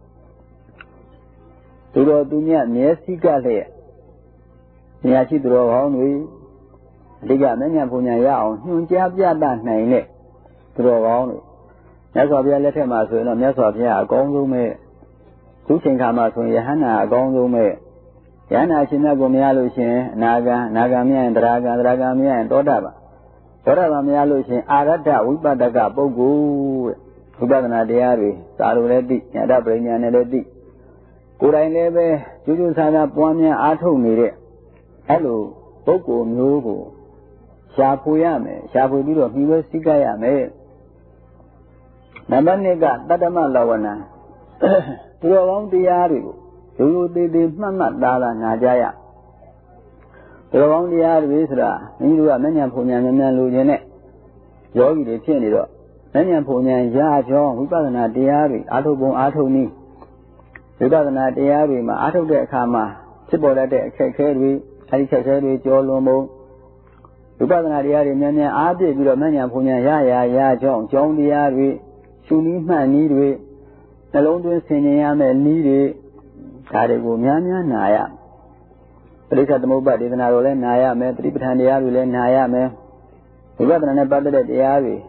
သူတော်သူမြတ်မြဲစည်းကပ်လျက်ပညာရှိသူတော်ကောင်းတွေအဓိကမဉ္ဇဉ်ပူညာရအောင်ညွှန်ကြားပြသနိုင်တဲ့သူတော်ကောင်းတွေမြတ်စွာဘုရားလက်ထက်မှာဆိုရင်တော့မြတ်စွာဘုရားအကောင်းဆုံးပဲခုချိန်ခါမှာဆိုရင်ယဟန္တာအကောင်းဆုံးပဲယဟန္တာရှင်မြတ်ကိုမရလို့ရှင်အနာဂံအနာဂံမရရင်တရားဂံတရားဂံမရရင်သောတာပန်သောတာပန်မရလို့ရှင်အာရတ္တဝိပဿကပုဂ္ဂိုလ်ဝိပဿနာတရားတွေသာလို့လည်းသိဉာဏ်ပရိညာနဲ့လည်းသိကိုယ်တိုင်လည်းပဲကျူးကျူးဆာဆာပွားများအားထုတ်နေတဲ့အဲ့လိုပုဂ္ဂိုလ်မျိုးကိုရှားဖွေရမယ်ရှားဖွေပြီးတော့မြှွေးစည်းကပ်ရမယ်နံပါတ်၂ကတတ္တမလဝဏသူတော်ကောင်းတရားတွေကိုရိုးရိုးသေးသေးမှတ်မှတ်သားသားနာကြရသူတော်ကောင်းတရားတွေဆိုတာမိမိတို့ကမဉ္ဇဉ်ဖုန်ဉဏ်များများလိုချင်တဲ့ယောဂီတွေဖြစ်နေတော့မဉ္ဇဉ်ဖုန်ဉဏ်ရကြောင်းဝိပဿနာတရားတွေအာထုတ်ပုံအာထုတ်နည်းဝိပဿနာတရားတွေမှာအာထုတ်တဲ့အခါမှာဖြစ်ပေါ်တဲ့အခက်အခဲတွေအဲဒီအခက်အခဲတွေကျော်လွန်ပုံဝိပဿနာတရားတွေများများအားပြည့်ပြီးတော့မဉ္ဇဉ်ဖုန်ဉဏ်ရရရကြောင်းကြောင်းတရားတွေရှုနည်းမှတ်နည်းတွေနှလုံးသွင်းဆင်ခြင်ရမယ့်နည်းတွေဒါတွေကိုများများနာရပရိစ္ဆေသမုပ္ပါဒေသနာတော်လည်းနာရမယ်သတိပဋ္ဌာန်တရားတွေလည်းနာရမယ်ဝိပဿနာနဲ့ပတ်သက်တဲ့တရားတွေ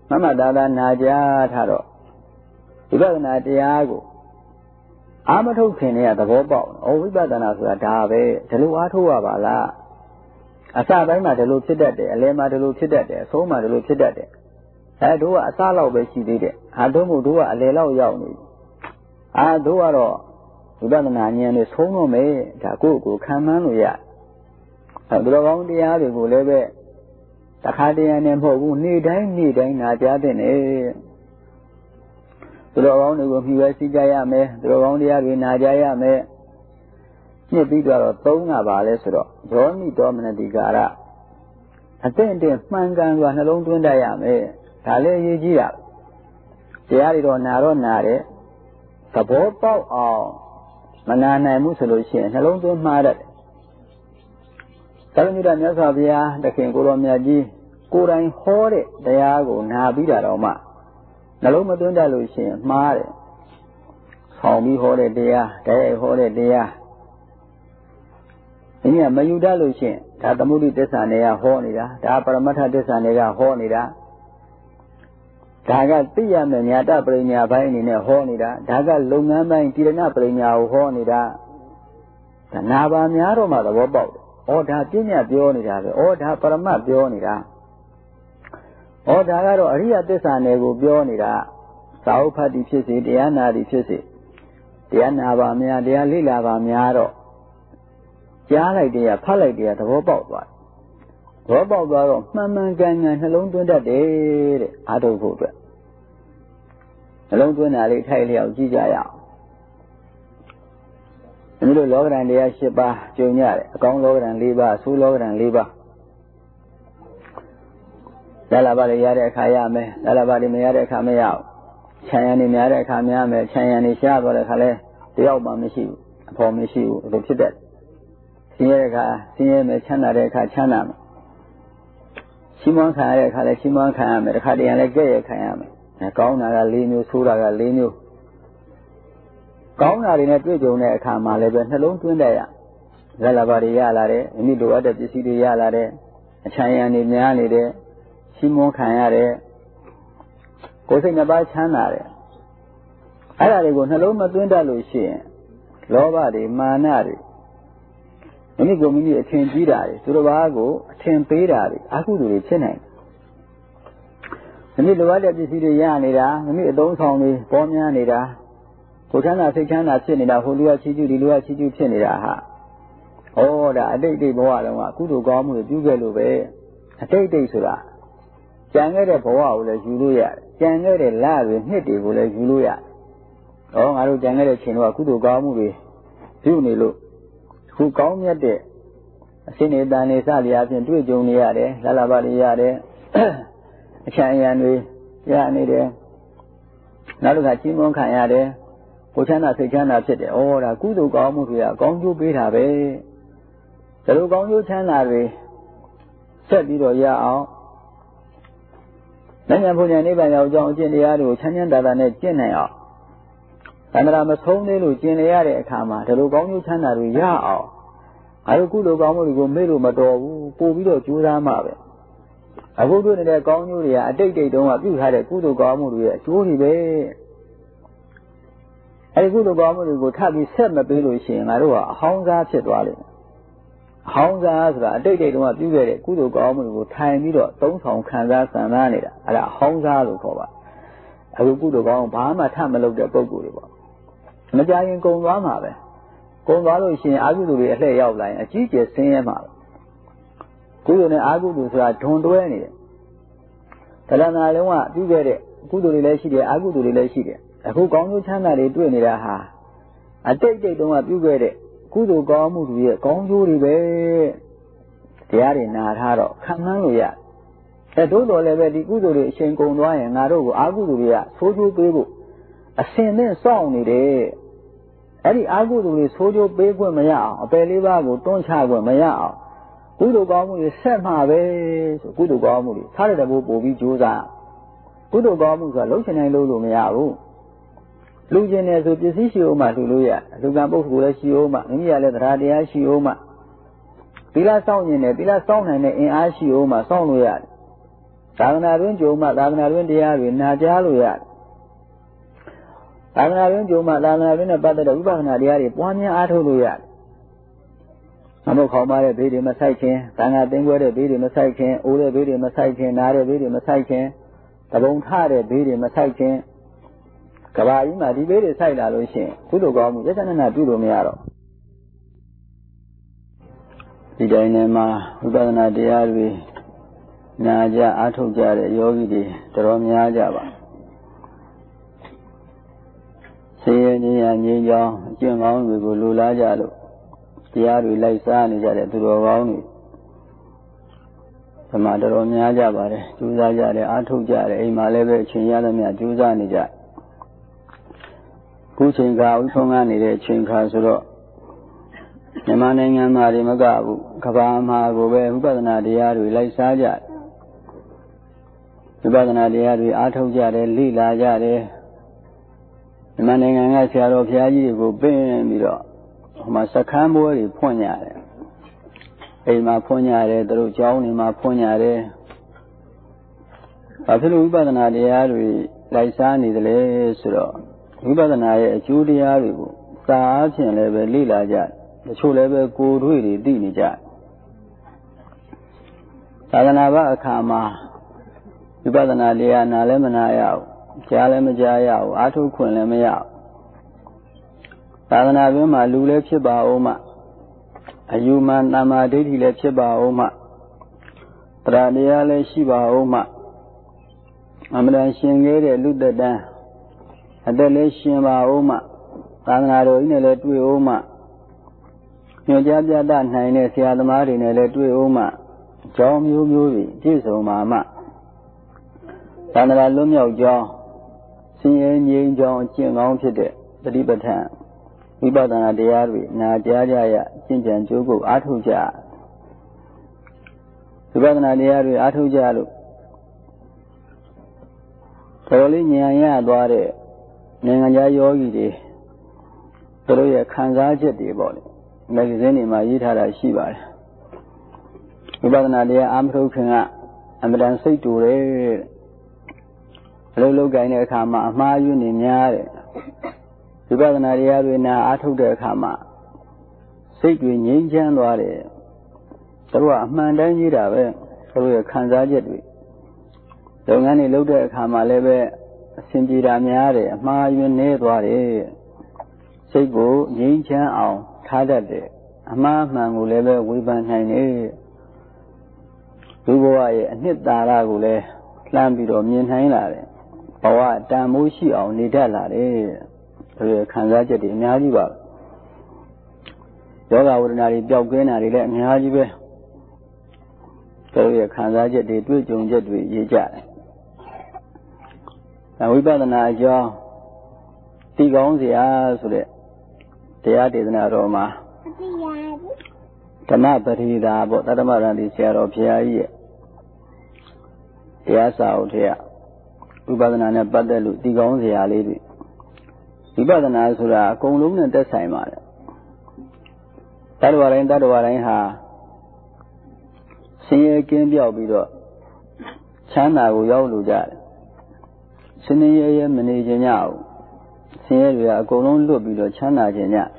Mama Dada Naja Taro. You better not the Ago. I'm a token at the Bobo, oh, we better not that Dave, Teluatu Avala. A Sabama to look to that day, a Lema to look to that day, so much to look to that day. I do a salo where she did it. I don't do a lelo yawni. I do a raw. You better not near his home, me, Taku, come on, we are. I go on the other go live it. The Hadian and Pogu need him, need him, not Jadin, eh? The only one who has Jayame, the only other Najayame. Near Bidra, Tonga Valesro, Johnny Dominant Digara. Attending Mangan was alone to Diame, Tale Yugia. The Arido Naro Nare, the Bopo or Manana Musolution, alone to Mother. Telling you that Nasavia, the King Goromiaji, Kuran Hore, Diago, Nabida Roma. Naloma Dunda Lucian, Mare. Homie Hore Dea, Day Hore Dea. In your Mayuda Lucian, Tatamudi Desanea Hornida, Taparamata Desanega Hornida. Daga Pia Meniata Prenia Vine in a Hornida, Daga Lumama in Tirana Prenia Hornida. The Nava Miaroma the Wobot, or Tatinia Bionida, or Taparama Bionida. O Dagaro Aria Desanego Bionida, Saupa di Pisi, Diana di Pisi, Diana Vamia, Dia Lila Vamiaro, Jala Dia, Pala Dia, the Robot one. Robot Garo, Mamma Gang and alone to that day, Adolf Hoover. Alone to an alley, Talia, Gijaya. And little Lord and the Shiba, Junior, a Gong Lord and Liba, Su Lord and Liba. Dalabari Yare Kayame, Dalabari Mayare Kamea, Chayani Mayare Kamayame, Chayani Shabba Kale, the Alba Mishu, Paul Mishu, the Tibet. Sierra, Sierra Chana Reka Chanam. Simon Kaya Kale, Simon Kayame, the Kadian Gay Kayame, a Gona Linu, Sura Linu. Gona in a Trijone Kamale, alone to India. Dalabari Yalare, Midu Ada City Yalare, Chayani Mayani. Simon Kayare Gossing about Chanare. I had a go hello, Madunda Lucian, Lobadi, Manari. Any go mini a ten Bidari, Turago, a ten Pedari, I could do it, Chennai. The middle of the city Yanida, the middle don't call me, Bomyanida. Potana Secana Chenida, Hulua Chidu, Lua Chidu Chenida. Oh, the day day boa, Kudu Gomu, Jugalube, a day day Sura. Jangere Poa will let you do ya. Jangere Larry, Nitty will let you do ya. Oh, I don't Jangere Chinua Kudu Gamu, Junilu, who call me a day. Sine Dani Salia and two Juniade, Lalabadi Yade, Chayanri, Yanide, Naluka Chimon Kayade, Potana Secana said, oh, the Kudu Gamu, Gonju Bitabe. The Lugonju Chanari said, you know, ya. Then I put a neighbor of John Geniado, Chanyan Davane Genea. And I must hold the Geniade Kama, the Lugongu Chana, ya. I will go to Gomu, Middle Mado, Povido, Jura Mave. I will do the Gomuria, a day they don't have you had a good Gomuria, Julie Bay. I go to Gomu, go tap his seven billion, I do a Honga Chedwali. Honga, a day they don't have you get a good Gomu, go time me, don't sound Kansas and Manida, at a Honga Lukova. I will go to Gom, Pama, Tamalo, the Bogu. Majayan go Rama. Go Valo is in Agu to lay outline, a G J same amount. Good in Agu to I don't do any. Talana Lewa, you get it. Good relation, Agu to relation. A who gone to China, they do any ha. I take they don't have you get it. Good to go move here, gone to the They are in Naharo, come on, ya. A dodo level, the good relation go no and Naro, Agu to ya, so you people. A same song ni de. Any Agu to the Sojo Bego Maya, a Belivago, don't have a Maya. Good to go is set my way, so good to go. Carry the book will be Josa. Good to go, a lotion and Lulu Maya. Lucian as a Sioma, Luya, Lugambo, Sioma, Mia Radia Sioma. Pila Sound in a Pila Sound and in Asioma, Sonuya. သာသနာ့တွင်ကြုံမှသာသနာ့တွင်တရားတွေနာကြားလို့ရတယ်သာသနာ့တွင်ကြုံမှသာသနာ့တွင်နဲ့ပတ်သက်တဲ့ဝိပဿနာတရားတွေပွားများအားထုတ်လို့ရတယ်အမှုခေါ်ပါတဲ့ဘေးတွေမဆိုင်ခြင်းတန်ခါသိမ်းပွဲတဲ့ဘေးတွေမဆိုင်ခြင်းအိုးတဲ့ဘေးတွေမဆိုင်ခြင်းနားတဲ့ဘေးတွေမဆိုင်ခြင်းတပုံထတဲ့ဘေးတွေမဆိုင်ခြင်းကဘာကြီးမှာဒီဘေးတွေဆိုင်လာလို့ရှိရင်ကုသိုလ်ကောင်းမှုယသနနာပြုလို့မရတော့ဒီတိုင်းနဲ့မှာဝိပဿနာတရားတွေနာကြအားထုတ်ကြတဲ့ယောဂီတွေတော်တော်များကြပါဆေးရည်ဉာဏ်ငြိမ်းချမ်းအကျင့်ကောင်းတွေကိုလိုလားကြလို့တရားတွေလိုက်စားနေကြတဲ့သူတော်ကောင်းတွေဒီမှာတော်တော်များကြပါတယ်ကြိုးစားကြတယ်အားထုတ်ကြတယ်အိမ်မှာလည်းပဲအချိန်ရသမျှကြိုးစားနေကြခုချိန်ခါဥထုံးကားနေတဲ့အချိန်ခါဆိုတော့မြန်မာနိုင်ငံမှာဒီမကဘူးကမ္ဘာမှာကိုပဲဝိပဿနာတရားတွေလိုက်စားကြတယ်ဝိပဿနာတရားတွေအားထုတ်ကြတယ်လေ့လာကြတယ်မြန်မာနိုင်ငံကဆရာတော်ဘုရားကြီးတွေကိုပင်းပြီးတော့ဟိုမှာစခန်းပွဲတွေဖွင့်ကြတယ်အိမ်မှာဖွင့်ကြတယ်သူတို့ကျောင်းတွေမှာဖွင့်ကြတယ်ဘာဖြစ်လို့ဝိပဿနာတရားတွေလိုက်စားနေတယ်လဲဆိုတော့ဝိပဿနာရဲ့အကျိုးတရားတွေကိုစာအားဖြင့်လည်းပဲလေ့လာကြတယ်တချို့လည်းပဲကိုယ်တွေ့တွေသိနေကြတယ်သာသနာ့ဘအခါမှာဝိပဿနာတရားနာလည်းမနာရဘူးကြားလည်းမကြားရဘူးအားထုတ်ခွင့်လည်းမရဘူးသာသနာ့ဘင်းမှာလူလည်းဖြစ်ပါဦးမှအယူမှန်တမ္မာဒိဋ္ဌိလည်းဖြစ်ပါဦးမှတရားတရားလည်းရှိပါဦးမှအမှန်တန်ရှင်ခဲ့တဲ့လူသက်တမ်းအသက်လည်းရှင်ပါဦးမှသာသနာတော်ကြီးနဲ့လည်းတွေ့ဦးမှညွှန်ကြားပြသနိုင်တဲ့ဆရာသမားတွေနဲ့လည်းတွေ့ဦးမှကြောင်းမျိုးမျိုးတွေပြည့်စုံပါမှသန္တရာလွတ်မြောက်ကြောင်းဆင်းရဲငြိမ်းချမ်းအကျင့်ကောင်းဖြစ်တဲ့တတိပဋ္ဌာန်ဝိပဿနာတရားတွေနာကြားကြရကျင့်ကြံကြိုးကိုအားထုတ်ကြဝိပဿနာတရားတွေအားထုတ်ကြလို့တော်လေးဉာဏ်ရသွားတဲ့နိုင်ငံခြားယောဂီတွေသူတို့ရဲ့ခံစားချက်တွေပေါ့လေမဂ္ဂဇင်းတွေမှာရေးထားတာရှိပါတယ်ဝိပဿနာတရားအာမထုတ်ခင်ကအမတန်စိတ်တူတယ်အလုပ်လုပ်ကိုင်းတဲ့အခါမှာအမှားယွင်းနေများတယ်ဝိပဿနာတရားတွေနာအားထုတ်တဲ့အခါမှာစိတ်တွေငြိမ်းချမ်းသွားတယ်သူတို့ကအမှန်တမ်းကြီးတာပဲသူတို့ရဲ့ခံစားချက်တွေလုပ်ငန်းတွေလုပ်တဲ့အခါမှာလည်းပဲအဆင်ပြေတာများတယ်အမှားယွင်းနေသွားတယ်စိတ်ကိုငြိမ်းချမ်းအောင်ထားတတ်တယ်အမှားမှန်ကိုလည်းပဲဝေဖန်နိုင်တယ်လူဘဝရဲ့အနှစ်သာရကိုလည်းလှမ်းပြီးတော့မြင်နိုင်လာတယ်ဘဝတန်မိုးရှိအောင်နေတတ်လာတယ်သူရဲ့ခံစားချက်တွေအများကြီးပါယောဂဝေဒနာတွေပျောက်ကင်းတာတွေလည်းအများကြီးပဲသူရဲ့ခံစားချက်တွေတွေ့ကြုံချက်တွေရေးကြတယ်ဝိပဿနာအကြောင်းသိကောင်းစရာဆိုတဲ့တရားဒေသနာတော်မှာဓမ္မပရိဒါပေါ့တတ္တမရဏတိဆရာတော်ဘုရားကြီးရဲ့တရားစာအုပ်ထဲကဝိပဿနာနဲ့ပတ်သက်လို့သိကောင်းစရာလေးတွေဝိပဿနာဆိုတာအကုန်လုံးနဲ့သက်ဆိုင်ပါတယ်တတ္တဝါတိုင်းတတ္တဝါတိုင်းဟာဆင်းရဲကင်းပြောက်ပြီးတော့ချမ်းသာကိုရောက်လို့ကြတယ်ဆင်းရဲရဲမနေခြင်းညဘူးဆင်းရဲတွေကအကုန်လုံးလွတ်ပြီးတော့ချမ်းသာခြင်းည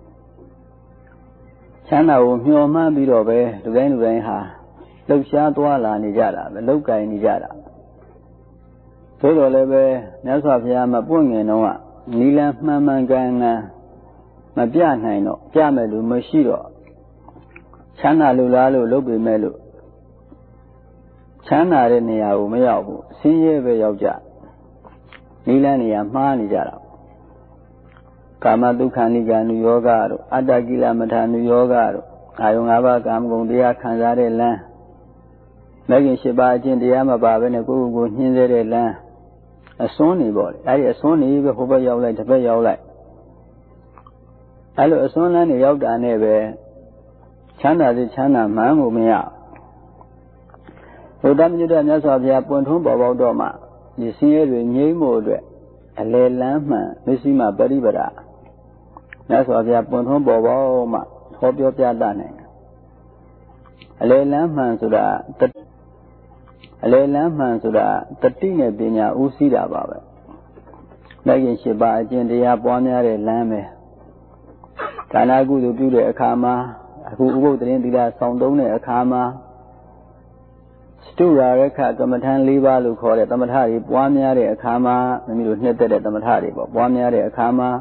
ချမ်းသာကိုမျှော်မှန်းပြီးတော့ပဲလူတိုင်းလူတိုင်းဟာလှုပ်ရှားသွားလာနေကြတာပဲလောက်ကင်နေကြတာသို့တော်လည်းပဲမြတ်စွာဘုရားမပွင့်ငင်တော့ကနီလန်းမှန်မှန်ကန်ကန်မပြနိုင်တော့ပြမယ်လို့မရှိတော့ချမ်းသာလို့လားလို့လုပ်ပေမဲ့လို့ချမ်းသာတဲ့နေရာကိုမရောက်ဘူးဆင်းရဲပဲရောက်ကြနီလန်းနေရာမှားနေကြတာကာမဒုက္ခနိဂာနုယောဂတို့အတ္တကိလမထာနုယောဂတို့အာယုံ၅ပါးကာမဂုဏ်တရားခံစားတဲ့လမ်းမဂ္ဂင်၈ပါးအကျင့်တရားမပါဘဲနဲ့ကိုယ့်ကိုယ်ကိုညှင်းစေတဲ့လမ်းအစွန်းနေပေါ့လေအဲဒီအစွန်းနေပဲဟိုဘက်ရောက်လိုက်တစ်ဘက်ရောက်လိုက်အဲလိုအစွန်းလမ်းနေရောက်တာနဲ့ပဲချမ်းသာစေချမ်းသာမှန်းကိုမရဘုရားမြတ်မြတ်စွာဘုရားပွင့်ထွန်းပေါ်ပေါက်တော့မှဒီဆင်းရဲတွေငြိမ်းမှုအတွက်အလယ်လမ်းမှန်မရှိမှပရိပဒမြတ်စွာဘုရားပွင့်ထွန်းပေါ်ပေါက်မှဟောပြောပြတတ်နိုင်တယ်အလယ်လမ်းမှန်ဆိုတာအလေလမ်းမှန်ဆိုတာတတိနဲ့ပညာဥသိတာပါပဲမဂ်ခင်၈ပါးအကျင့်တရားပွားများတဲ့လမ်းပဲဒါနကုသိုလ်ပြုတဲ့အခါမှာအခုဥပုသ်သတင်းသီလဆောင်သုံးတဲ့အခါမှာစတုရာရခကမ္မထံ၄ပါးလို့ခေါ်တဲ့သမထတွေပွားများတဲ့အခါမှာမိမိတို့နှစ်သက်တဲ့သမထတွေပေါ့ပွားများတဲ့အခါမှာ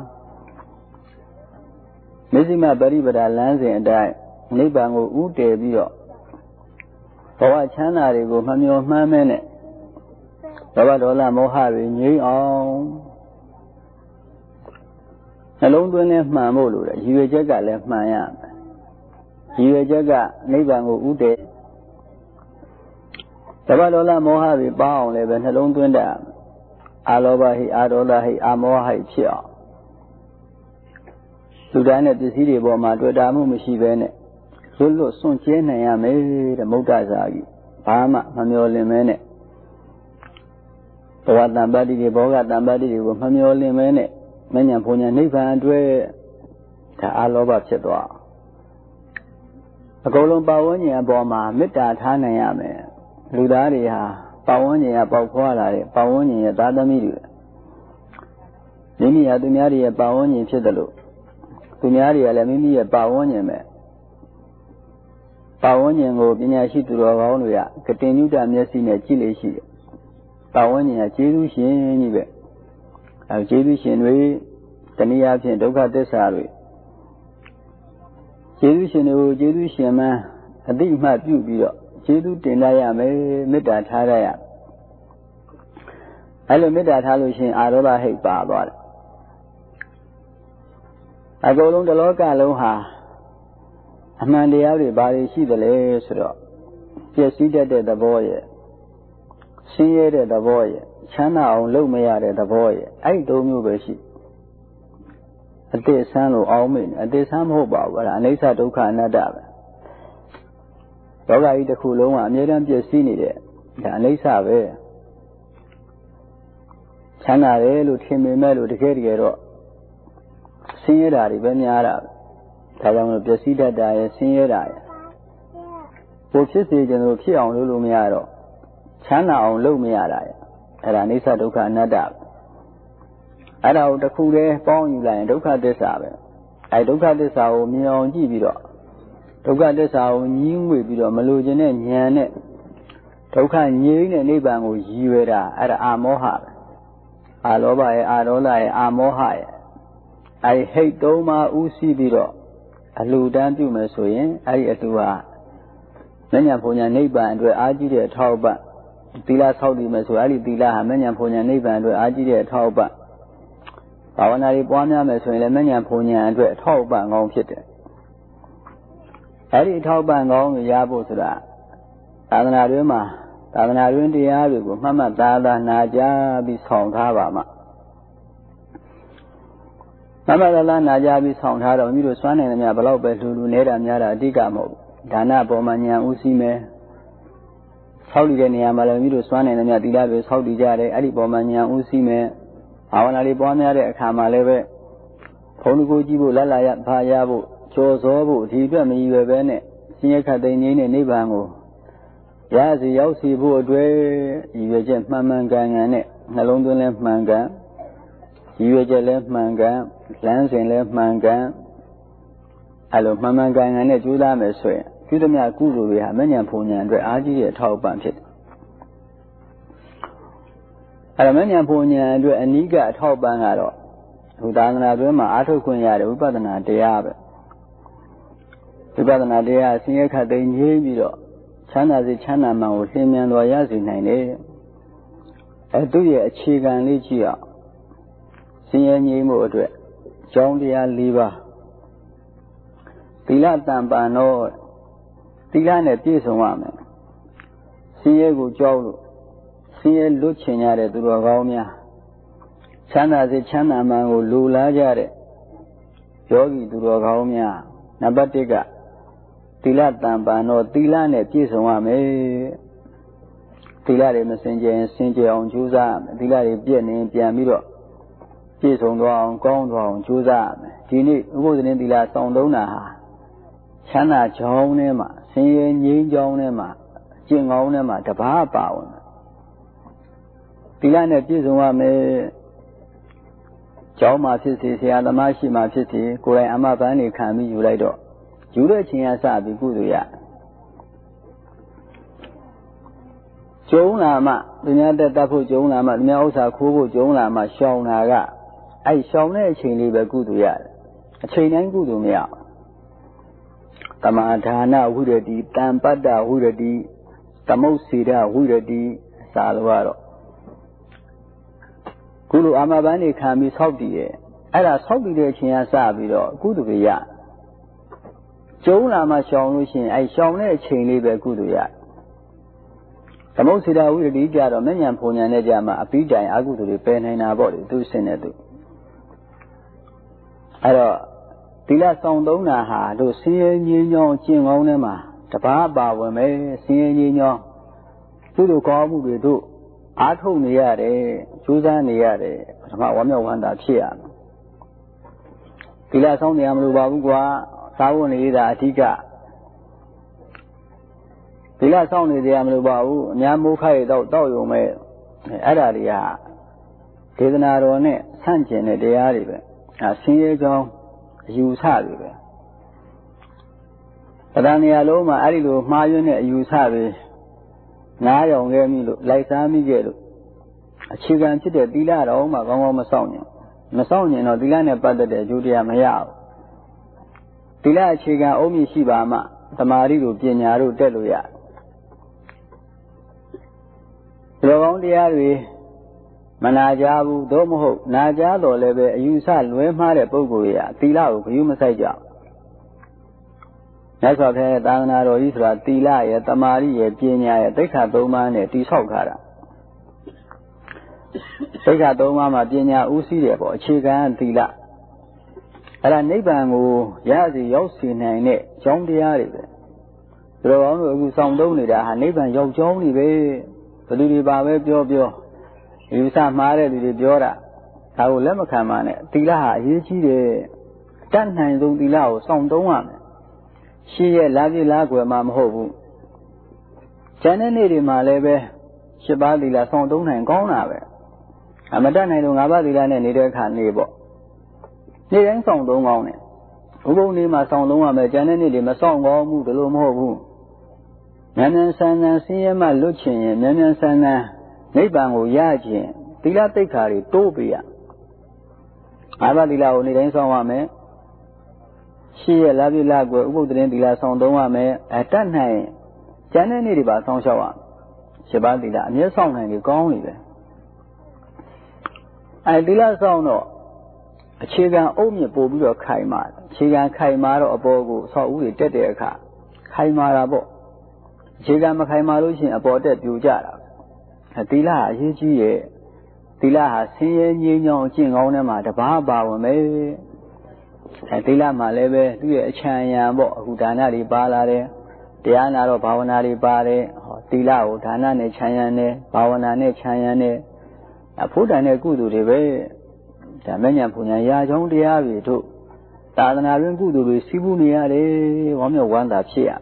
မေဇိမပရိပဒါလမ်းစဉ်အတိုင်းနိဗ္ဗာန်ကိုဥတည်ပြီးတော့ဘဝချမ်းသာတွေကိုမမျှော်မှန်းမဲနဲ့ဘဝဒေါသမောဟတွေငြိမ်းအောင်နှလုံးသွင်းနဲ့မှန်ဖို့လိုတယ်ရည်ရွယ်ချက်ကလည်းမှန်ရမယ်ရည်ရွယ်ချက်ကနိဗ္ဗာန်ကိုဥတည်ဘဝဒေါသမောဟတွေပေါအောင်လည်းပဲနှလုံးသွင်းတတ်အာလောဘဟိအာဒေါသဟိအာမောဟဟိဖြစ်အောင်လူတိုင်းနဲ့ပစ္စည်းတွေပေါ်မှာတွေ့တာမှုမရှိဘဲနဲ့လွတ်လွတ်စွန့်ကြဲနိုင်ရမယ်တဲ့မုဒ္ဒစာကြီးဘာမှမမျော်လင့်မဲနဲ့ဘဝတံပတ္တိတွေဘောဂတံပတ္တိတွေကိုမမျော်လင့်မဲနဲ့မဉ္ဇဉ်ဘုံညာနိဗ္ဗာန်အတွက်ဒါအာလောဘဖြစ်သွားအကုန်လုံးပါဝန်းကျင်အပေါ်မှာမေတ္တာထားနိုင်ရမယ်လူသားတွေဟာပါဝန်းကျင်ကပေါက်ဖွာလာတဲ့ပါဝန်းကျင်ရဲ့သားသမီးတွေမိမိဟာသူများတွေရဲ့ပါဝန်းကျင်ဖြစ်တယ်လို့သူများတွေကလည်းမိမိရဲ့ပါဝန်းကျင်ပဲပါဝန်းကျင်ကိုပညာရှိသူတော်ကောင်းတွေကကတင်ညုတမျက်စိနဲ့ကြည့်လေရှိတယ်ပါဝန်းကျင်ကကျေးဇူးရှင်ကြီးပဲအဲကျေးဇူးရှင်တွေတနည်းအားဖြင့်ဒုက္ခသစ္စာတွေကျေးဇူးရှင်တွေကိုကျေးဇူးရှင်မှန်းအတိအမှတ်ပြုပြီးတော့ကျေးဇူးတင်လိုက်ရမယ်မေတ္တာထားရရအဲလိုမေတ္တာထားလို့ရှိရင်အာရောဂဟိတ်ပါသွားတယ်အကုန်လုံးတစ်လောကလုံးဟာအမှန်တရားတွေဘာတွေရှိသလဲဆိုတော့ပျက်စီးတတ်တဲ့သဘောရဲ့ဆင်းရဲတဲ့သဘောရဲ့ချမ်းသာအောင်လုပ်မရတဲ့သဘောရဲ့အဲ့တုံးမျိုးပဲရှိအတိဆန်းလို့အောင်းမိနေအတိဆန်းမဟုတ်ပါဘူးအဲ့ဒါအနိစ္စဒုက္ခအနတ္တပဲလောကကြီးတစ်ခုလုံးကအမြဲတမ်းပျက်စီးနေတဲ့ဒါအနိစ္စပဲချမ်းသာတယ်လို့ထင်ပေမဲ့လို့တကယ်တကယ်တော့ဆင်းရဲတာတွေပဲများတာပဲဒါကြောင့်လို့ပျက်စီးတတ်တာရဲ့ဆင်းရဲတာရဲ့ကိုဖြစ်စေခြင်းလို့ဖြစ်အောင်လုပ်လို့မရတော့ချမ်းသာအောင်လုပ်မရတာရဲ့အဲ့ဒါအိဋ္ဌဒုက္ခအနတ္တပဲအဲ့ဒါကိုတစ်ခုတည်းပေါင်းယူလိုက်ရင်ဒုက္ခသစ္စာပဲအဲ့ဒုက္ခသစ္စာကိုမြင်အောင်ကြည့်ပြီးတော့ဒုက္ခသစ္စာကိုညှင်းငွေပြီးတော့မလိုချင်တဲ့ဉာဏ်နဲ့ဒုက္ခငြိမ်းတဲ့နိဗ္ဗာန်ကိုရည်ရွယ်တာအဲ့ဒါအာမောဟပဲအာလောဘရဲ့အာဒေါသရဲ့အာမောဟရဲ့အဲ့ဟိတ်သုံးပါးဥသိပြီးတော့အလှူဒန်းပြုမယ်ဆိုရင်အဲ့ဒီအလှူဟာမဉ္ဇဉ်ဘုံညာနိဗ္ဗာန်အတွက်အားကြီးတဲ့အထောက်အပံ့သီလဆောက်တည်မယ်ဆိုအဲ့ဒီသီလဟာမဉ္ဇဉ်ဘုံညာနိဗ္ဗာန်အတွက်အားကြီးတဲ့အထောက်အပံ့ဘာဝနာတွေပွားများမယ်ဆိုရင်လည်းမဉ္ဇဉ်ဘုံညာအတွက်အထောက်အပံ့ကောင်းဖြစ်တယ်အဲ့ဒီအထောက်အပံ့ကောင်းကိုရဖို့ဆိုတာသာသနာတွင်မှာသာသနာတွင်တရားတွေကိုမှတ်မှတ်သားသားနာကြားပြီးဆောင်ထားပါမှမမလာလာနာကြပြီးဆောင်ထားတော့မိတို့စွမ်းနိုင်သမျှဘလောက်ပဲလူလူနေတာများတာအဓိကမဟုတ်ဘူးဒါနပေါ်မှာဉာဏ်ဥသိမယ်ဆောက်တည်တဲ့နေရာမှာလည်းမိတို့စွမ်းနိုင်သမျှသီလတွေဆောက်တည်ကြတယ်အဲ့ဒီပေါ်မှာဉာဏ်ဥသိမယ်ဘာဝနာလေးပွားများတဲ့အခါမှာလည်းပဲဘုံကိုကြည့်ဖို့လက်လာရဖာရဖို့ကြော်စောဖို့ဒီအတွက်မရည်ရွယ်ပဲနဲ့ဆင်းရဲခတ်သိမ်းခြင်းနဲ့နိဗ္ဗာန်ကိုရစီရောက်စီဖို့အတွက်ရည်ရွယ်ချက်မှန်မှန်ကန်ကန်နဲ့နှလုံးသွင်းလဲမှန်ကန်ရည်ရွယ်ချက်လဲမှန်ကန်လမ်းစဉ်လဲမှန်ကန်အဲ့လိုမှန်မှန်ကန်ကန်နဲ့ကြိုးစားမယ်ဆိုရင်ပြုသမျှကုသိုလ်တွေဟာမဉ္ဇဉ်ဘုံညာအတွက်အားကြီးတဲ့အထောက်အပံ့ဖြစ်တယ်အဲ့ဒါမဉ္ဇဉ်ဘုံညာအတွက်အနိကအထောက်အပံ့ကတော့ဘုသာသနာတွင်မှာအားထုတ်ခွင့်ရတဲ့ဝိပဿနာတရားပဲဝိပဿနာတရားဆင်းရဲခတ်သိမ်းငြိမ်းပြီးတော့ချမ်းသာစေချမ်းသာမှန်ကိုလင်းမြန်စွာရစေနိုင်တယ်အဲသူ့ရဲ့အခြေခံလေးကြည့်အောင်ဆင်းရဲငြိမ်းမှုအတွက်ကျောင်းတရား၄ပါးသီလတန်ပန်တော့သီလနဲ့ပြည့်စုံရမယ်ဆင်းရဲကိုကြောက်လို့ဆင်းရဲလွတ်ချင်ရတဲ့သူတော်ကောင်းများချမ်းသာစေချမ်းသာမှန်ကိုလိုလားကြတဲ့ယောဂီသူတော်ကောင်းများနံပါတ်၁ကသီလတန်ပန်တော့သီလနဲ့ပြည့်စုံရမယ်သီလတွေမစင်ကြယ်စင်ကြယ်အောင်ကြိုးစားရမယ်သီလတွေပြည့်နေပြန်ပြီးတော့ပြည့်စုံသွားအောင်ကောင်းသွားအောင်ကြိုးစားရမယ်ဒီနေ့ဥပုသ်နေ့သီလစောင့်သုံးတာဟာချမ်းသာကြောင်းထဲမှာဆင်းရဲငြိမ်းကြောင်းထဲမှာကျင့်ကောင်းထဲမှာတပါးပါဝင်သီလနဲ့ပြည့်စုံရမယ်ကျောင်းမှာဖြစ်စေဆရာသမားရှိမှဖြစ်စေကိုယ်တိုင်အမပန်းနေခံပြီးယူလိုက်တော့ယူတဲ့ချိန်ကစပြီးကုသိုလ်ရကျုံလာမှသူများတက်တတ်ဖို့ကျုံလာမှသူများဥစ္စာခိုးဖို့ကျုံလာမှရှောင်တာကအဲ့ရှောင်တဲ့အချိန်လေးပဲကုသိုလ်ရတယ်အချိန်တိုင်းကုသိုလ်မရတမဒါနဝိရတိတံပတ္တဝိရတိသမုတ်စေတဝိရတိစာလိုကတော့ကုလိုအာမဘန်းနေခံပြီးဆောက်တည်တယ်အဲ့ဒါဆောက်တည်တဲ့အချိန်ကစပြီးတော့ကုသိုလ်ရကျုံလာမှရှောင်လို့ရှိရင်အဲ့ရှောင်တဲ့အချိန်လေးပဲကုသိုလ်ရသမုတ်စေတဝိရတိကြတော့မဉ္ဇဉ်ဖုန်ဉဏ်နဲ့ကြမှာအပိတိုင်အကုသိုလ်တွေပယ်နိုင်တာပေါ့လေသူစင်တဲ့သူအဲ့တော့သီလဆောင်သုံးတာဟာတို့ဆင်းရဲငြိမ်းချမ်းကျင့်ကောင်းထဲမှာတပါးပါဝင်မယ်ဆင်းရဲငြိမ်းချမ်းသူတို့ကောင်းမှုတွေတို့အားထုတ်နေရတယ်ကြိုးစားနေရတယ်ပထမဝမ်းမြောက်ဝမ်းသာဖြစ်ရမယ်သီလဆောင်နေရမလို့ပါဘူးကွာသာဝတ်နေတာအဓိကသီလဆောင်နေကြရမလို့ပါဘူးအများမိုးခိုက်တော့တောက်ယုံမဲ့အဲ့ဒါတွေကဒေသနာတော်နဲ့ဆန့်ကျင်တဲ့တရားတွေပဲအဲဆင်းရဲကြောင်းအယူဆတွေပဲတရားနေရာလုံးမှာအဲ့ဒီလိုမှားယွင်းတဲ့အယူဆတွေနားယောင်ခဲ့မိလို့လိုက်စားမိခဲ့လို့အခြေခံဖြစ်တဲ့သီလတော်မှကောင်းကောင်းမဆောင်ရင်မဆောင်ရင်တော့သီလနဲ့ပတ်သက်တဲ့အကျိုးတရားမရဘူးသီလအခြေခံအုံးမြင့်ရှိပါမှသမာဓိတို့ပညာတို့တက်လို့ရတယ်ဒီလိုကောင်းတရားတွေမနာကြဘူးသို့မဟုတ်နာကြတော့လည်းပဲအယူဆလွဲမှားတဲ့ပုဂ္ဂိုလ်တွေကသီလကိုဂရုမစိုက်ကြဘူးမြတ်စွာဘုရားရဲ့သာသနာတော်ကြီးဆိုတာသီလရဲ့တမာရီရဲ့ပညာရဲ့သိက္ခာသုံးပါးနဲ့တည်ဆောက်ထားတာသိက္ခာသုံးပါးမှာပညာဥစည်းတယ်ပေါ့အခြေခံသီလအဲ့ဒါနိဗ္ဗာန်ကိုရစီရောက်စေနိုင်တဲ့ကြောင်းတရားတွေပဲဒီလိုကောင်းလို့အခုဆောင်သုံးနေတာဟာနိဗ္ဗာန်ရောက်ကြောင်းတွေပဲဘယ်သူတွေပါပဲပြောပြောယူဆမှားတဲ့လူတွေပြောတာဒါကိုလက်မခံပါနဲ့သီလဟာအရေးကြီးတယ်တတ်နိုင်ဆုံးသီလကိုစောင့်သုံးရမယ်ရှိရဲ့လာပြည့်လားကွယ်မှမဟုတ်ဘူးကျန်တဲ့နေ့တွေမှာလည်းပဲရှစ်ပါးသီလစောင့်သုံးနိုင်ကောင်းတာပဲအမတတ်နိုင်တော့ငါးပါးသီလနဲ့နေတဲ့အခါနေပေါ့နေ့တိုင်းစောင့်သုံးကောင်းတယ်ဥပုံနေ့မှာစောင့်သုံးရမယ်ကျန်တဲ့နေ့တွေမစောင့်ကောင်းဘူးဒါလို့မဟုတ်ဘူးမြန်မြန်ဆန်ဆန်ဆင်းရဲမှလွတ်ချင်ရင်မြန်မြန်ဆန်ဆန်နိဗ္ဗာန်ကိုရခြင်းသီလသိက္ခာတွေတိုးပေးရငါးပါးသီလကိုနေ့တိုင်းစောင့်ရမယ်ရှိရလာပြလာကွယ်ဥပုသ္တရင်သီလဆောင်သုံးရမယ်အတတ်နိုင်ကျန်တဲ့နေ့တွေပါစောင့်ရှောက်ရရှစ်ပါးသီလအမြဲဆောင်နိုင်တယ်ကောင်းနေတယ်အဲသီလဆောင်တော့အခြေခံအုပ်မြစ်ပို့ပြီးတော့ခိုင်မာအခြေခံခိုင်မာတော့အပေါ်ကိုဆောက်ဦးတွေတက်တဲ့အခါခိုင်မာတာပေါ့အခြေခံမခိုင်မာလို့ရှိရင်အပေါ်တက်ပြိုကျတာသီလအရေးကြီးရဲ့သီလဟာဆင်းရဲငြိမ်းချမ်းအကျင့်ကောင်းထဲမှာတပါးပါဝင်မယ်အဲသီလမှာလည်းပဲသူ့ရဲ့အချမ်းအယံပေါ့အခုဒါနတွေပါလာတယ်တရားနာတော့ဘာဝနာတွေပါတယ်ဟောသီလကိုဒါနနဲ့ချမ်းယံတယ်ဘာဝနာနဲ့ချမ်းယံတယ်အဖို့တန်တဲ့ကုသိုလ်တွေပဲဒါမဉ္ဇဉ်ဘုံညာရာကြောင်းတရားတွေတို့သာသနာ့တွင်ကုသိုလ်တွေစီးပူးနေရတယ်ဝမ်းမြောက်ဝမ်းသာဖြစ်ရ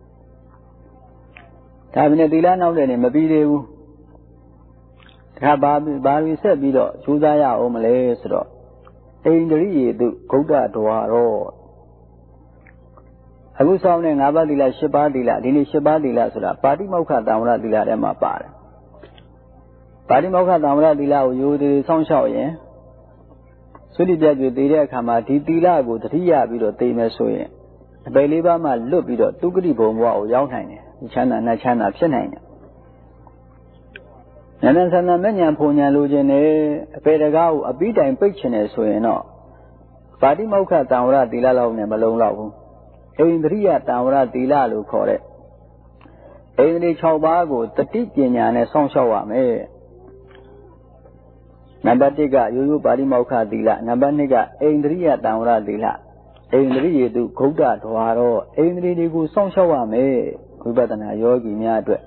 ဒါပေမဲ့သီလနောက်တဲ့နေမပြီးသေးဘူးဒါဘာဘာတွေဆက်ပြီးတော့ကြိုးစားရအောင်မလဲဆိုတော့အိန္ဒြိယေတုဂௌတ္တဒဝါရောအခုဆောင်တဲ့ငါးပါးသီလရှစ်ပါးသီလဒီနေ့ရှစ်ပါးသီလဆိုတာပါတိမောက္ခသံဝရသီလထဲမှာပါတယ်ပါတိမောက္ခသံဝရသီလကိုရိုသေစောင့်ရှောက်ရင်သုတိပြကျွေတည်တဲ့အခါမှာဒီသီလကိုတတိယပြီးတော့သိမယ်ဆိုရင်အပေလေးပါးမှလွတ်ပြီးတော့တုဂတိဘုံဘဝကိုရောက်နိုင်တယ်ချမ်းသာနဲ့ချမ်းသာဖြစ်နိုင်တယ်ဉာဏ်ဆန္ဒမဲ့ဉာဏ်ဖုန်ဉာဏ်လိုခြင်းနဲ့အပေတကားကိုအပိတိုင်ပိတ်ခြင်းနဲ့ဆိုရင်တော့ပါတိမောက္ခသံဝရသီလလောက်နဲ့မလုံလောက်ဘူးဣန္ဒြိယသံဝရသီလလို့ခေါ်တဲ့ဣန္ဒြေ၆ပါးကိုတတိပညာနဲ့စောင့်ရှောက်ရမယ်နံပါတ်တစ်ကရိုးရိုးပါတိမောက္ခသီလနံပါတ်နှစ်ကဣန္ဒြိယသံဝရသီလဣန္ဒြိယေတုဂௌတ္တဒဝါရောဣန္ဒြေတွေကိုစောင့်ရှောက်ရမယ်ဝိပဿနာယောဂီများအတွက်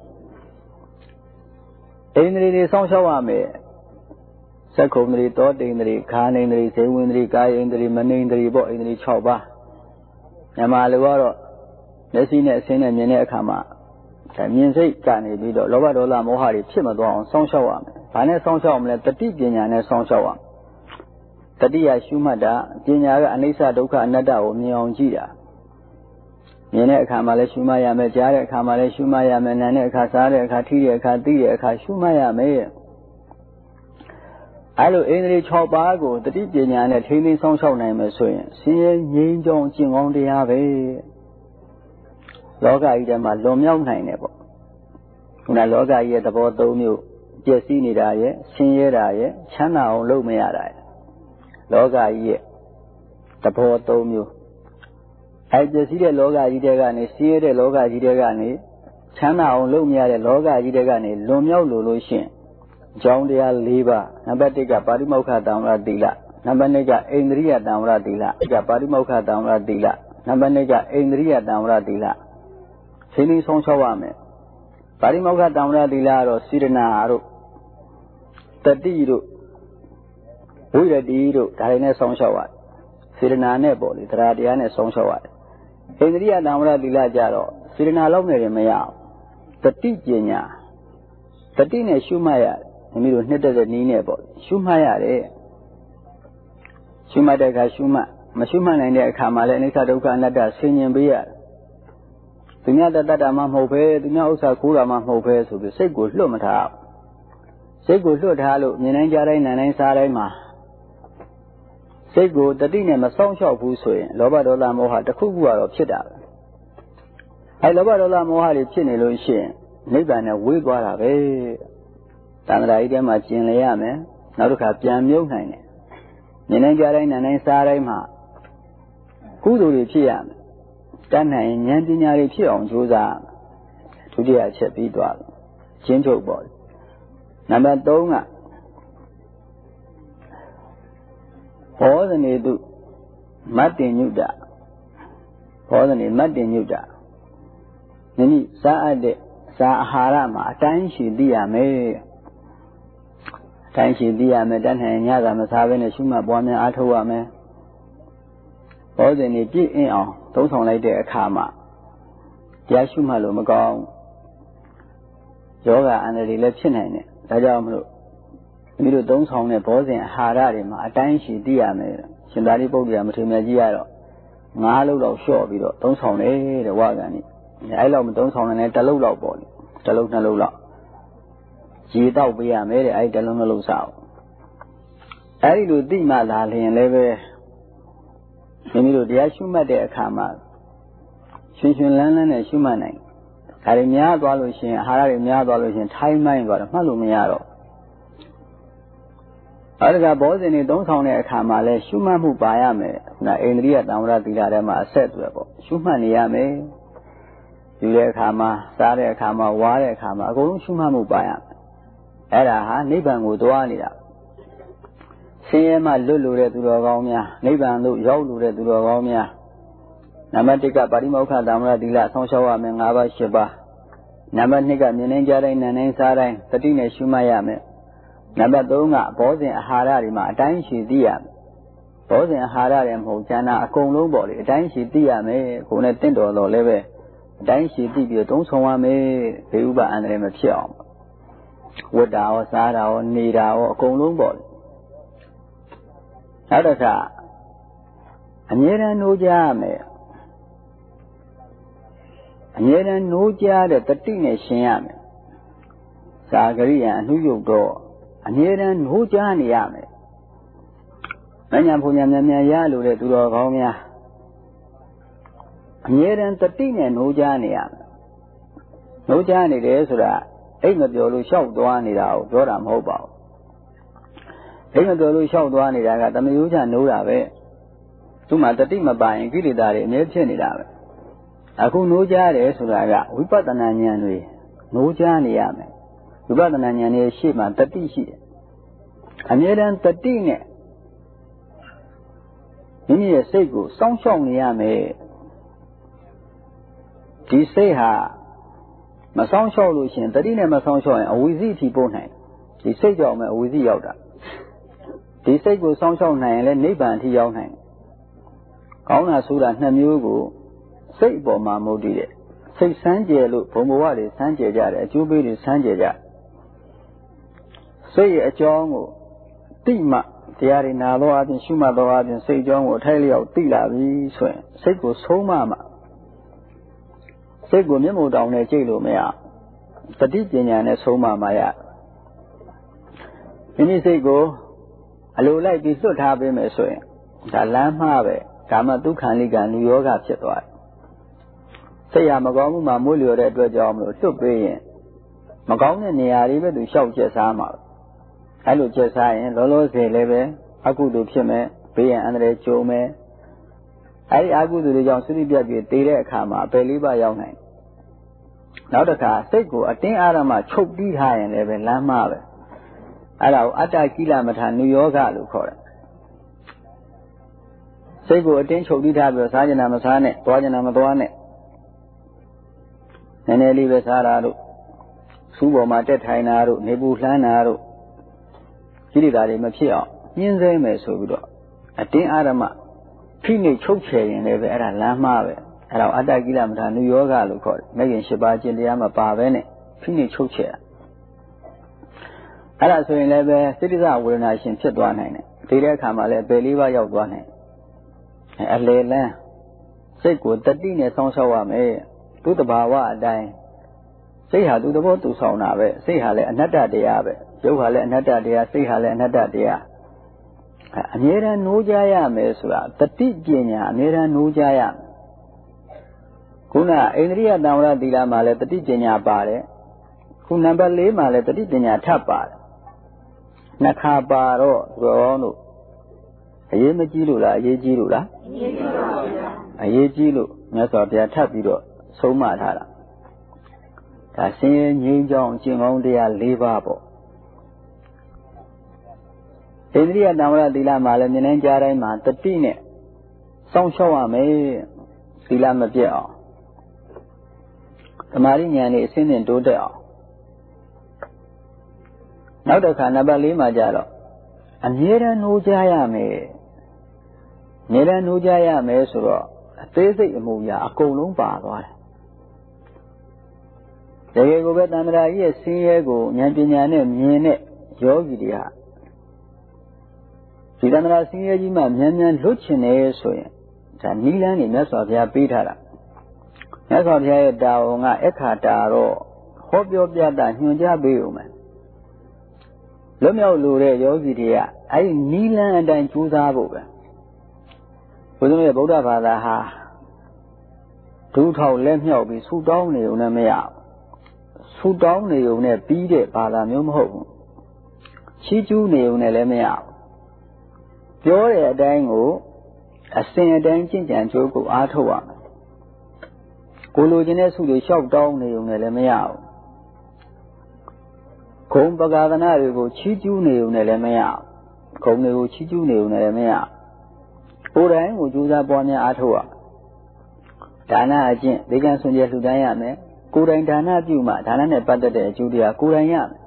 ဣန္ဒြေတွေစောင့်ရှောက်ရမယ်စက္ခုံန္ဒြေသောတိန္ဒြေခာနိန္ဒြေဇေဝန္ဒြေကာယန္ဒြေမနိန္ဒြေပေါ့ဣန္ဒြေ၆ပါးမြန်မာလိုကတော့မျက်စိနဲ့အဆင်းနဲ့မြင်တဲ့အခါမှာမြင်စိတ်ကနေပြီးတော့လောဘဒေါသမောဟတွေဖြစ်မသွားအောင်စောင့်ရှောက်ရမယ်။ဘာနဲ့စောင့်ရှောက်အောင်လဲတတိပညာနဲ့စောင့်ရှောက်ရမယ်။တတိယရှုမှတ်တာပညာကအနိစ္စဒုက္ခအနတ္တကိုမြင်အောင်ကြည့်တာ။မြင်တဲ့အခါမှာလည်းရှုမှတ်ရမယ်ကြားတဲ့အခါမှာလည်းရှုမှတ်ရမယ်နားတဲ့အခါစားတဲ့အခါထိတဲ့အခါသိတဲ့အခါရှုမှတ်ရမယ်။အဲလိုအိန္ဒြေ၆ပါးကိုတတိပညာနဲ့ထိန်းသိမ်းစောင့်ရှောက်နိုင်မယ်ဆိုရင်ဆင်းရဲငြိမ်းချမ်းကျင့်ကောင်းတရားပဲလောကကြီးထဲမှာလွန်မြောက်နိုင်တယ်ပေါ့ခုနလောကကြီးရဲ့သဘောသုံးမျိုးပြည့်စည်နေတာရဲ့ဆင်းရဲတာရဲ့ချမ်းသာအောင်လုပ်မရတာရဲ့လောကကြီးရဲ့သဘောသုံးမျိုးအဲပြည့်စည်တဲ့လောကကြီးတွေကနေဆင်းရဲတဲ့လောကကြီးတွေကနေချမ်းသာအောင်လုပ်မရတဲ့လောကကြီးတွေကနေလွန်မြောက်လို့လို့ရှင်ကြောင်းတရား၄ပါးနံပါတ်၁ကပါရိမောက္ခတံဝရသီလနံပါတ်၂ကအိန္ဒြိယတံဝရသီလကပါရိမောက္ခတံဝရသီလနံပါတ်၂ကအိန္ဒြိယတံဝရသီလရှင်းပြီးဆုံးရှောက်ရမယ်ပါရိမောက္ခတံဝရသီလကတော့စေတနာတို့တတိတို့ဝိရတိတို့ဒါတွေနဲ့ဆုံးရှောက်ရတယ်စေတနာနဲ့ပေါ့လေတရားတရားနဲ့ဆုံးရှောက်ရတယ်အိန္ဒြိယတံဝရသီလကြတော့စေတနာလောက်နေတယ်မရအောင်တတိပညာတတိနဲ့ရှုမှတ်ရတယ်မိမိတို့နှစ်သက်တဲ့နည်းနဲ့ပေါ့ရှုမှတ်ရတယ်ရှုမှတ်တဲ့အခါရှုမှတ်မရှုမှတ်နိုင်တဲ့အခါမှာလည်းအနိစ္စဒုက္ခအနတ္တဆင်ញင်ပေးရတယ်သူများတတ္တမှာမဟုတ်ပဲသူများဥစ္စာခိုးတာမှမဟုတ်ပဲဆိုပြီးစိတ်ကိုလွတ်မထားစိတ်ကိုလွတ်ထားလို့မြင်တိုင်းကြားတိုင်းနားတိုင်းစားတိုင်းမှာစိတ်ကိုတတိနဲ့မစောင့်ရှောက်ဘူးဆိုရင်လောဘဒေါသမောဟတစ်ခုခုကတော့ဖြစ်တာပဲအဲလောဘဒေါသမောဟတွေဖြစ်နေလို့ရှိရင်နိဗ္ဗာန်နဲ့ဝေးသွားတာပဲတန်ត្រာကြီးထဲမှာကျင်လည်ရမယ်နောက်တစ်ခါပြန်မြုပ်နိုင်တယ်မြင်တိုင်းကြားတိုင်းနားတိုင်းစားတိုင်းမှာကုသိုလ်တွေဖြစ်ရမယ်တတ်နိုင်ဉာဏ်ပညာတွေဖြစ်အောင်ကြိုးစားဒုတိယအချက်ပြီးသွားတယ်ကျင်းချုပ်ပေါ့နံပါတ်၃ကဘောဇနေတုမတ္တင်ညုတဘောဇနေမတ္တင်ညုတမိမိစားအပ်တဲ့စားအာဟာရမှာအတိုင်းရှိသိရမယ်အတိုင်းရှိသိရမယ်တတ်နိုင်ညတာမစားဘဲနဲ့ရှုမှတ်ပွားများအားထုတ်ရမယ်ဘောဇနေပြည့်အင်းအောင်သုံးဆောင်လိုက်တဲ့အခါမှာတရားရှုမှတ်လို့မကောင်းယောဂအန္တရာယ်လည်းဖြစ်နိုင်တယ်ဒါကြောင့်မလို့မိတို့သုံးဆောင်တဲ့ဘောဇင်အာဟာရတွေမှာအတိုင်းရှိသိရမယ်ရှင်သာရိပုတ္တရာမထေရမြတ်ကြီးကတော့ငါးလုံးလောက်လျှော့ပြီးတော့သုံးဆောင်တယ်တဲ့ဝါကန်ကြီးအဲ့လောက်မသုံးဆောင်နိုင်တဲ့တစ်လုံးလောက်ပေါ့လေတစ်လုံးနှစ်လုံးလောက်ရေတောက်ပေးရမယ်တဲ့အဲ့ဒီတစ်လုံးနှလုံးစားအောင်အဲ့ဒီလိုသိမှလာလျင်လည်းပဲမိမိတို့တရားရှုမှတ်တဲ့အခါမှာရှင်ရှင်လန်းလန်းနဲ့ရှုမှတ်နိုင်ဒါတွေများသွားလို့ရှိရင်အာဟာရတွေများသွားလို့ရှိရင်ထိုင်းမိုင်းသွားတော့မှတ်လို့မရတော့အဲ့ဒါကဘောဇင်တွေသုံးဆောင်တဲ့အခါမှာလဲရှုမှတ်မှုပါရမယ်ခုနအိန္ဒြိယတံဝရသီလထဲမှာအဆက်တွေပေါ့ရှုမှတ်နေရမယ်ယူတဲ့အခါမှာစားတဲ့အခါမှာဝါတဲ့အခါမှာအကုန်လုံးရှုမှတ်မှုပါရမယ်အဲ့ဒါဟာနိဗ္ဗာန်ကိုသွားနေတာဆင်းရဲမှလွတ်လို့တဲ့သူတော်ကောင်းများနိဗ္ဗာန်သို့ရောက်လို့တဲ့သူတော်ကောင်းများနံပါတ်၁ကပါရိမောက္ခတံဝရသီလဆောင်းလျှောက်ရမယ်၅ပါး၈ပါးနံပါတ်၂ကမြင်နိုင်ကြတိုင်းနားနိုင်စားတိုင်းတတိနဲ့ရှုမှတ်ရမယ်နံပါတ်၃ကဘောဇင်အာဟာရတွေမှာအတိုင်းရှိသိရမယ်ဘောဇင်အာဟာရတွေမဟုတ်ကျန်တာအကုန်လုံးပေါ့လေအတိုင်းရှိသိရမယ်ကိုယ်နဲ့တင့်တော်တော်လည်းပဲအတိုင်းရှိသိပြီးတော့သုံးဆောင်ရမယ်ဘေးဥပအန္တရာယ်မဖြစ်အောင်ဝတ်တာရောစားတာရောနေတာရောအကုန်လုံးပေါ့လေနောက်တစ်ခါအမြဲတမ်းနှိုးကြရမယ်အမြဲတမ်းနှိုးကြတဲ့တတိနဲ့ရှင်ရမယ်သာဂရိယအနှုယုတ်တော့အမြဲတမ်းနှိုးကြနေရမယ်မညာဘုံညာများများရလို့တဲ့သူတော်ကောင်းများအမြဲတမ်းတတိနဲ့နှိုးကြနေရမယ်နှိုးကြနေတယ်ဆိုတာအိတ်မပြောလို့ရှောက်သွားနေတာကိုပြောတာမဟုတ်ပါဘူးအိမ်မတော်လို့လျှောက်သွားနေတာကတမယိုးချနိုးတာပဲသူ့မှာတတိမပိုင်ကိလေသာတွေအမြဲဖြစ်နေတာပဲအခုနိုးကြတယ်ဆိုတာကဝိပဿနာဉာဏ်တွေနိုးကြနေရမယ်ဝိပဿနာဉာဏ်ရဲ့ရှေ့မှာတတိရှိတယ်အမြဲတမ်းတတိနဲ့မိမိရဲ့စိတ်ကိုစောင့်ရှောက်နေရမယ်ဒီစိတ်ဟာမစောင့်ရှောက်လို့ရှိရင်တတိနဲ့မစောင့်ရှောက်ရင်အဝိဇ္ဇိထိပို့နိုင်ဒီစိတ်ကြောင့်ပဲအဝိဇ္ဇိရောက်တာဒီစိတ်ကိုစောင့်ရှောက်နိုင်ရင်လည်းနိဗ္ဗာန်အထိရောက်နိုင်တယ်။ကောင်းတာဆိုတာနှစ်မျိုးကိုစိတ်အပေါ်မှာမဟုတ်တည်တယ်။စစိတ်ဆန်းကျယ်လို့ဘုံဘဝတွေဆန်းကျယ်ကြတယ်အကျိုးပေးတွေဆန်းကျယ်ကြစိတ်ရဲ့အကြောင်းကိုသိမှတရားတွေနာသောအပြင်ရှုမှတ်သောအပြင်စိတ်အကြောင်းကိုအထိုက်လျောက်သိလာပြီဆိုရင်စိတ်ကိုဆုံးမမှစိတ်ကိုမျက်မှောက်တောင်နဲ့ကြိတ်လို့မရတတိပညာနဲ့ဆုံးမမှရမိမိစိတ်ကိုအလိုလိုက်ပြီးလွတ်ထားပေးမယ်ဆိုရင်ဒါလမ်းမှားပဲကာမတုခံလိကလူယောဂဖြစ်သွားတယ်စိတ်ရမကောင်းမှုမှမွေးလျော်တဲ့အတွက်ကြောင့်မလို့လွတ်ပေးရင်မကောင်းတဲ့နေရာတွေပဲသူလျှောက်ကျက်စားမှာအဲ့လိုကျက်စားရင်လောလောဆယ်လည်းပဲအကုသိုလ်ဖြစ်မယ်ဘေးရန်အန္တရာယ်ကြုံမယ်အဲ့ဒီအကုသိုလ်တွေကြောင့်သုတိပြတ်ပြီးတည်တဲ့အခါမှာအပယ်လေးပါးရောက်နိုင်နောက်တစ်ခါစိတ်ကိုအတင်းအာရမချုပ်ပြီးထားရင်လည်းပဲလမ်းမှားပဲအဲ့ဒါကိုအတ္တကိလမထာနုယောဂလို့ခေါ်တယ်စိတ်ကိုအတင်းချုပ်ပြီးထားပြီးစားကျင်တာမစားနဲ့သွားကျင်တာမသွားနဲ့နည်းနည်းလေးပဲစားတာတို့စူးပေါ်မှာတက်ထိုင်တာတို့နေပူလှမ်းတာတို့ကိလေသာတွေမဖြစ်အောင်ညှင်းဆဲမယ်ဆိုပြီးတော့အတင်းအာရမဖိနှိပ်ချုပ်ချယ်ရင်လည်းပဲအဲ့ဒါလမ်းမှားပဲအဲ့ဒါအတ္တကိလမထာနုယောဂလို့ခေါ်တယ်မဂ်ရင်၈ပါးကျင့်တရားမပါဘဲနဲ့ဖိနှိပ်ချုပ်ချယ်အဲ့ဒါဆိုရင်လည်းပဲစိတ္တဇဝေဒနာရှင်ဖြစ်သွားနိုင်တယ်ဒီတဲ့အခါမှာလည်းပယ်လေးပါးရောက်သွားနိုင်အလေလန်းစိတ်ကိုတတိနဲ့ဆောင်းရှောက်ရမယ်သူတဘာဝအတိုင်းစိတ်ဟာသူသဘောသူဆောင်တာပဲစိတ်ဟာလည်းအနတ္တတရားပဲရုပ်ဟာလည်းအနတ္တတရားစိတ်ဟာလည်းအနတ္တတရားအမြဲတမ်းနိုးကြရမယ်ဆိုတာတတိပညာအမြဲတမ်းနိုးကြရမယ်ခုနအိန္ဒြိယတံဝရသီလမှာလည်းတတိပညာပါတယ်ခုနံပါတ်၄မှာလည်းတတိပညာထပ်ပါတယ်နှစ်ခါပါတော့ရောလို့အရေးမကြီးလို့လားအရေးကြီးလို့လားအရေးကြီးပါဗျာအရေးကြီးလို့မြတ်စွာဘုရားထပ်ပြီးတော့ဆုံးမထားတာဒါဆင်းရဲငြိမ်းချမ်းကျင့်ကောင်းတရား၄ပါးပေါ့ဣန္ဒြိယတံဝရသီလမှာလည်းမြင်နိုင်ကြတိုင်းမှာတတိနဲ့စောင့်ရှောက်ရမယ်သီလမပြတ်အောင်သမာဓိဉာဏ်နဲ့အစဉ်နဲ့တိုးတက်အောင်နောက်တစ်ခါနံပါတ်၄မှာကြတော့အမြဲတမ်းနိုးကြရမယ်အမြဲတမ်းနိုးကြရမယ်ဆိုတော့အသေးစိတ်အမှုရာအကုန်လုံးပါသွားတယ်တကယ်ကိုပဲတဏ္ဍာကြီးရဲ့ဆင်းရဲကိုဉာဏ်ပညာနဲ့မြင်တဲ့ယောဂီတွေဟာဒီတဏ္ဍာဆင်းရဲကြီးမှမြန်မြန်လွတ်ချင်တယ်ဆိုရင်ဒါနိလန်းနေမြတ်စွာဘုရားပေးထားတာမြတ်စွာဘုရားရဲ့တာဝန်ကအခါတာတော့ဟောပြောပြတာညွှန်ကြားပေးဦးမယ်လွတ်မြောက်လို့တဲ့ယောဂီတွေကအဲ့ဒီနိလန်းအတိုင်းကြိုးစားဖို့ပဲဘုရားရဲ့ဗုဒ္ဓဘာသာဟာဒုထောက်လက်မြောက်ပြီးဆူတောင်းနေုံနဲ့မရဘူးဆူတောင်းနေုံနဲ့ပြီးတဲ့ဘာသာမျိုးမဟုတ်ဘူးချီးကျူးနေုံနဲ့လည်းမရဘူးပြောတဲ့အတိုင်းကိုအစဉ်အတိုင်းကျင့်ကြံကြိုးကိုအားထုတ်ရမယ်ကိုလိုချင်တဲ့ဆုတွေလျှောက်တောင်းနေုံနဲ့လည်းမရဘူးဂုံပကာသနာတွေကိုချီးကျူးနေုံနဲ့လည်းမရဘူးဂုံတွေကိုချီးကျူးနေုံနဲ့လည်းမရကိုယ်တိုင်ကိုကြိုးစားပွားများအားထုတ်ရဒါနအကျင့်ဒေကံဆွန်ကျဲလှူဒန်းရမယ်ကိုယ်တိုင်ဒါနပြုမှဒါနနဲ့ပတ်သက်တဲ့အကျိုးတရားကိုယ်တိုင်ရမယ်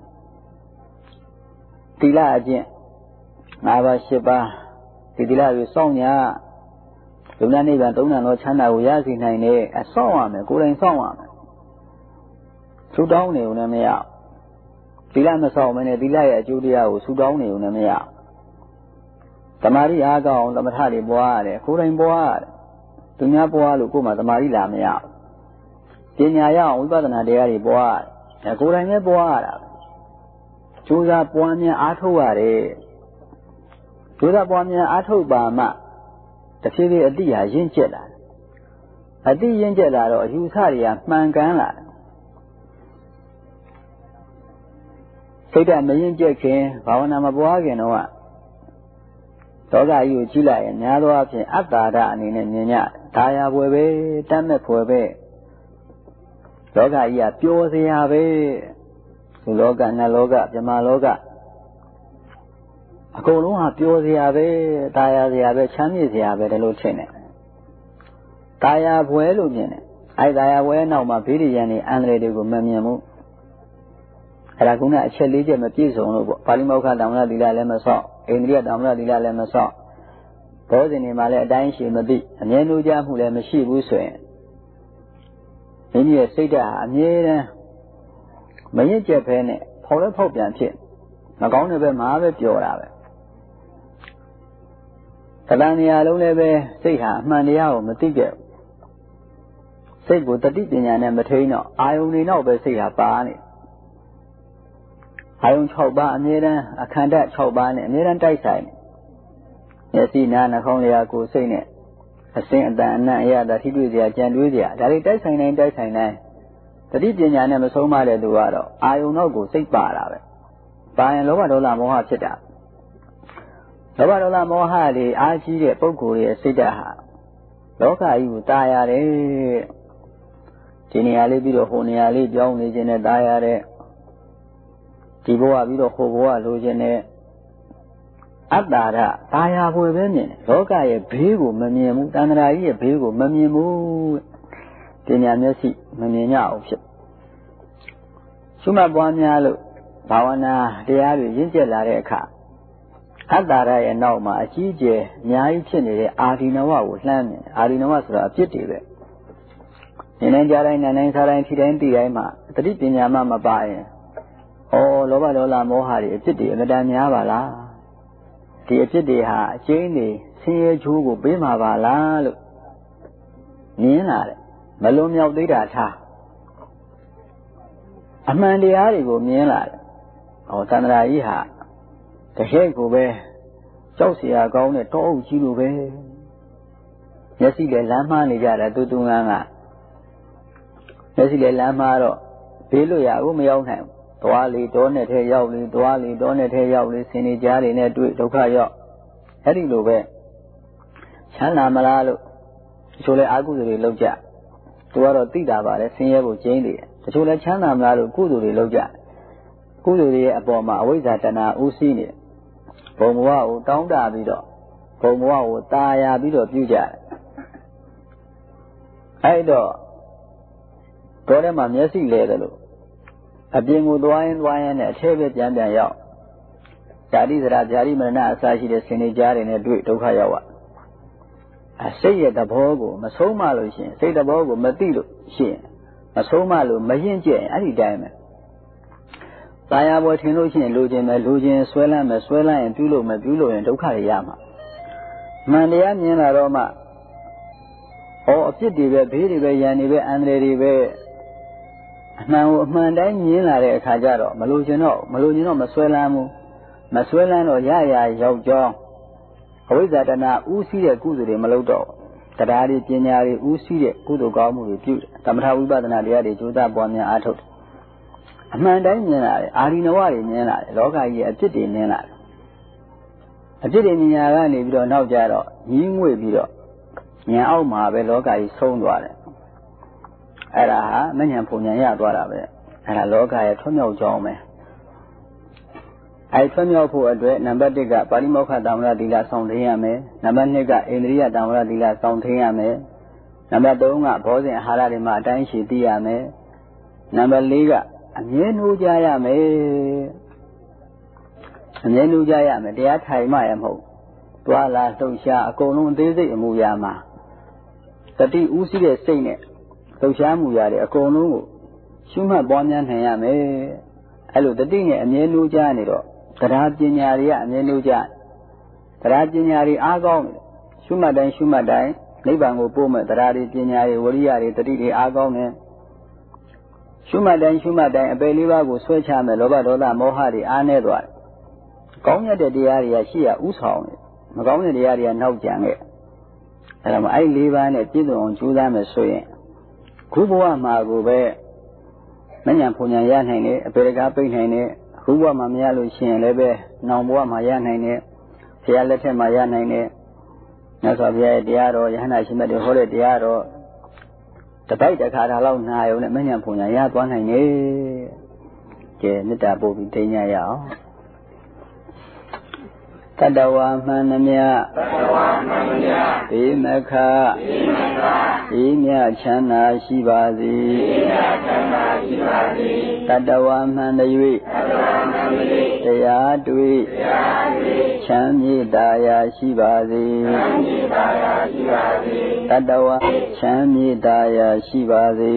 သီလအကျင့်၅ပါး၈ပါးဒီသီလကိုစောင့်ညာလုံလနိဗ္ဗာန်သုံးဏသောချမ်းသာကိုရရှိနိုင်တဲ့အစောင့်ရမယ်ကိုယ်တိုင်စောင့်ရမယ်ဆူတောင်းနေုံနဲ့မရသီလမစောင့်မနဲ့သီလရဲ့အကျိုးတရားကိုဆူတောင်းနေုံနဲ့မရသမာဓိအားကောင်းသမထတွေပွားရတယ်ကိုယ်တိုင်ပွားရတယ်သူများပွားလို့ကိုယ်မှသမာဓိလာမရဘူးပညာရအောင်ဝိပဿနာတရားတွေပွားရတယ်ကိုယ်တိုင်ပဲပွားရတာကြိုးစားပွားများအားထုတ်ရတယ်ကြိုးစားပွားများအားထုတ်ပါမှတဖြည်းဖြည်းအတိဟာရင့်ကျက်လာတယ်အတိရင့်ကျက်လာတော့အယူဆတွေကမှန်ကန်လာတယ်စိတ်ဓာတ်မရင့်ကျက်ခင်ဘာဝနာမပွားခင်တော့လောကကြီးကိုကြည့်လိုက်ရင်များသောအားဖြင့်အတ္တာဒအနေနဲ့မြင်ကြဒါရပွဲပဲတတ်မဲ့ဖွယ်ပဲလောကကြီးကပျော်စရာပဲဒီလောကနတ်လောကဗြဟ္မာလောကအကုန်လုံးဟာပျော်စရာပဲဒါရစရာပဲချမ်းမြေ့စရာပဲဒါလို့ထင်တယ်ဒါရပွဲလို့မြင်တယ်အဲ့ဒါရပွဲနောက်မှာဘေးရန်တွေအန္တရာယ်တွေကိုမမြင်ဘူးအဲ့ဒါကုန်းကအချက်လေးချက်မပြည့်စုံလို့ပေါ့ပါဠိမောက္ခတံဝရသီလလည်းမဆော့အိန္ဒြိယတံဝရသီလလည်းမဆော့ဘောဇင်တွေမှာလည်းအတိုင်းရှိမသိအမြဲနှိုးကြမှုလည်းမရှိဘူးဆိုရင်မိမိရဲ့စိတ်ဓာတ်ဟာအမြဲတမ်းမရင့်ကျက်ဘဲနဲ့ဖောက်လဲဖောက်ပြန်ဖြစ်မကောင်းတဲ့ဘက်မှာပဲပျော်တာပဲတဏှာနေရာလုံးလည်းပဲစိတ်ဟာအမှန်တရားကိုမသိခဲ့စိတ်ကိုတတိပညာနဲ့မထိန်းတော့အာယုန်တွေနောက်ပဲစိတ်ဟာပါနေအာယုန်၆ပါးအမြဲတမ်းအခန္ဓာ၆ပါးနဲ့အမြဲတမ်းတိုက်ဆိုင်နေမျက်စိနားနှာခေါင်းလျှာကိုယ်စိတ်နဲ့အစင်းအတန်အနံ့အရသာထိတွေ့စရာကြံတွေးစရာဒါတွေတိုက်ဆိုင်တိုင်းတိုက်ဆိုင်တိုင်းတတိပညာနဲ့မဆုံးမတဲ့သူကတော့အာယုန်နောက်ကိုစိတ်ပါတာပဲပါရင်လောဘဒေါသမောဟဖြစ်တာလောဘဒေါသမောဟတွေအားကြီးတဲ့ပုဂ္ဂိုလ်ရဲ့စိတ်ဓာတ်ဟာလောကကြီးကိုตายရတယ်ဒီနေရာလေးပြီးတော့ဟိုနေရာလေးပြောင်းနေခြင်းနဲ့ตายရတဲ့ဒီဘဝပြီးတော့ဟိုဘဝလိုခြင်းနဲ့အတ္တရตายရဖွယ်ပဲမြင်လောကရဲ့ဘေးကိုမမြင်ဘူးတဏှာကြီးရဲ့ဘေးကိုမမြင်ဘူးပညာမျက်စိမမြင်ရအောင်ဖြစ်ရှုမှတ်ပွားများလို့ဘာဝနာတရားတွေရင့်ကျက်လာတဲ့အခါအတ္တရရဲ့နောက်မှာအကြီးကျယ်အများကြီးဖြစ်နေတဲ့အာဒီနဝကိုလှမ်းမြင်အာဒီနဝဆိုတာအပြစ်တွေပဲဉာဏ်နဲ့ကြားတိုင်းနားတိုင်းစားတိုင်းထိတိုင်းသိတိုင်းမှာတတိပညာမှမပါရင်ဩလောဘဒေါသမောဟတွေအပြစ်တွေအမတန်များပါလားဒီအပြစ်တွေဟာအကျဉ်းတွေဆင်းရဲချိုးကိုပေးမှာပါလားလို့မြင်လာတယ်မလွန်မြောက်သေးတာထားအမှန်တရားတွေကိုမြင်လာတယ်ဟောသန္တရာကြီးဟာတကယ်ကိုပဲကြောက်เสียကောင်းတဲ့တောအုပ်ကြီးလိုပဲမျက်စိလည်းလမ်းမှားနေကြတာတူတူငန်းကမျက်စိလည်းလမ်းမှားတော့ဘေးလွတ်ရာကိုမရောက်နိုင်ဘူးသွားလေတောနဲ့ထဲရောက်လေသွားလေတောနဲ့ထဲရောက်လေဆင်းနေကြတွေနဲ့တွေ့ဒုက္ခရောက်အဲ့ဒီလိုပဲချမ်းသာမလားလို့တချို့လဲအာကုသိုလ်တွေလုပ်ကြသူကတော့သိတာပါလေဆင်းရဲကိုကျင်းတယ်တချို့လဲချမ်းသာမလားလို့ကုသိုလ်တွေလုပ်ကြကုသိုလ်တွေရဲ့အပေါ်မှာအဝိဇ္ဇာတဏှာဥသိနေဘုံဘဝကိုတောင်းတပြီးတော့ဘုံဘဝကိုตาရပြီးတော့ပြုကြတယ်အဲ့တော့တော်ထဲမှာမျက်စိလဲတယ်လို့အပြင်ကိုသွားရင်သွားရင်နဲ့အထဲပဲပြန်ပြန်ရောက်ဇာတိစရာဇာတိမရဏအစရှိတဲ့ဆင်းနေကြတွေနဲ့တွေ့ဒုက္ခရောက်อ่ะအစိတ်ရဲ့သဘောကိုမဆုံးမလို့ရှိရင်စိတ်သဘောကိုမသိလို့ရှိရင်မဆုံးမလို့မရင်ကျက်အဲ့ဒီတိုင်းပဲตายဘွယ်ထင်လို့ရှိရင်လိုချင်မယ်လိုချင်ဆွဲလန်းမယ်ဆွဲလန်းရင်ပြုလို့မယ်ပြုလို့ရင်ဒုက္ခတွေရမှာမှန်တရားမြင်လာတော့မှဩအပြစ်တွေပဲဘေးတွေပဲရန်တွေပဲအန္တရာယ်တွေပဲအမှန်ကိုအမှန်တိုင်းမြင်လာတဲ့အခါကျတော့မလိုချင်တော့မလိုချင်တော့မဆွဲလန်းဘူးမဆွဲလန်းတော့ရရရောက်ကြောင်းအဝိဇ္ဇာတဏှာဥသိတဲ့ကုသိုလ်တွေမလုပ်တော့တရားတွေပညာတွေဥသိတဲ့ကုသိုလ်ကောင်းမှုတွေပြုတယ်သမထဝိပဿနာတရားတွေကြိုးစားပွားများအားထုတ်တယ်အမှန်တိုင်းမြင်လာတယ်အာရိနဝတွေမြင်လာတယ်လောကကြီးရဲ့အပြစ်တွေမြင်လာတယ်အပြစ်တွေမြင်ရကနေပြီးတော့နောက်ကြတော့ညီးငွေ့ပြီးတော့ဉာဏ်အောက်မှာပဲလောကကြီးဆုံးသွားတယ်အဲ့ဒါဟာမဉဏ်ပုံဉဏ်ရသွားတာပဲအဲ့ဒါလောကရဲ့ထွံ့မြောက်ကြောင်းပဲအဲ့ထွံ့မြောက်ဖို့အတွက်နံပါတ်၁ကပါဠိမောက္ခတံဝရသီလဆောင်သိရမယ်နံပါတ်၂ကအိန္ဒြိယတံဝရသီလဆောင်သိရမယ်နံပါတ်၃ကဘောဇဉ်အာဟာရတွေမှာအတိုင်းရှိသိရမယ်နံပါတ်၄ကအမြဲနှိုးကြရမယ်အမြဲနှိုးကြရမယ်တရားထိုင်မှရမဟုတ်တွာလာလှုပ်ရှားအကုန်လုံးအသေးစိတ်အမူအရာမှာတတိဥသိတဲ့စိတ်နဲ့လှုပ်ရှားမှုရတဲ့အကုန်လုံးကိုရှုမှတ်ပွားများနိုင်ရမယ်အဲ့လိုတတိနဲ့အမြဲနှိုးကြနေတော့တရားပညာတွေကအမြဲနှိုးကြတရားပညာတွေအားကောင်းတယ်ရှုမှတ်တိုင်းရှုမှတ်တိုင်းနိဗ္ဗာန်ကိုပို့မဲ့တရားတွေပညာတွေဝရိယတွေတတိတွေအားကောင်းတယ်ရှုမှတ်တိုင်းရှုမှတ်တိုင်းအပေလေးပါးကိုဆွဲချမယ်လောဘဒေါသမောဟတွေအားနည်းသွားတယ်ကောင်းရတဲ့တရားတွေကရှိရဥဆောင်တယ်မကောင်းတဲ့တရားတွေကနောက်ကျန်ခဲ့အဲ့ဒါမှအဲ့လေးပါးနဲ့ပြည့်စုံအောင်ကြိုးစားမယ်ဆိုရင်ခုဘဝမှာကိုပဲမဉဏ်ဖုန်ဉဏ်ရနိုင်တယ်အပေတကားပိတ်နိုင်တယ်ခုဘဝမှာမရလို့ရှိရင်လည်းပဲနောင်ဘဝမှာရနိုင်တယ်ဘုရားလက်ထက်မှာရနိုင်တယ်မြတ်စွာဘုရားရဲ့တရားတော်ယဟန္တာရှင်မြတ်တွေဟောတဲ့တရားတော်တပိုက်တစ်ခါတည်းလောက်နာရုံနဲ့မဉဏ်ဖုန်ဉဏ်ရသွားနိုင်တယ်ကဲမေတ္တာပို့ပြီးသိညာရအောင်တတဝါမှန်မြတ်တတဝါမှန်မြတ်ဒီမခဒီမခဒီမြတ်ချမ်းသာရှိပါစေဒီမြတ်ချမ်းသာရှိပါစေတတဝါမှန်၍တတဝါမှန်၍တရားတွေ့တရားတွေ့ချမ်းမြေ့တာယာရှိပါစေချမ်းမြေ့တာယာရှိပါစေတတ္တဝါချမ်းမြေ့သာယာရှိပါစေ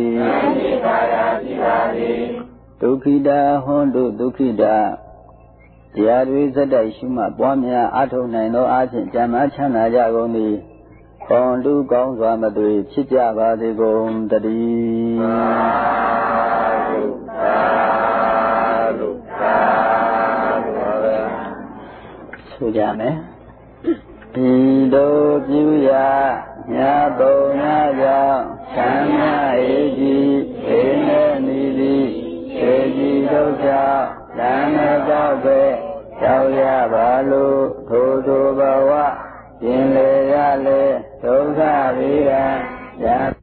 ဒုက္ခိတာဟွန်တုဒုက္ခိတာတရားတွေစက်တိုက်ရှုမှတ်ပွားများအထောက်နိုင်သောအားဖြင့်ကျမ်းမာချမ်းသာကြကုန်သည်ဟွန်တုကောင်းစွာမသွေဖြစ်ကြပါစေကုန်တည်းဆိုကြမယ်ဤသို့ပြုရာမြတ်ဘုံများကြောင့်သံဃာဧကြီးဧနေမိတိဧကြီးတို့ကြောင့်သံဃာကြောင့်ပဲရောက်ရပါလို့ထိုထိုဘဝကျင်လေရလေဒုက္ခဝိရယ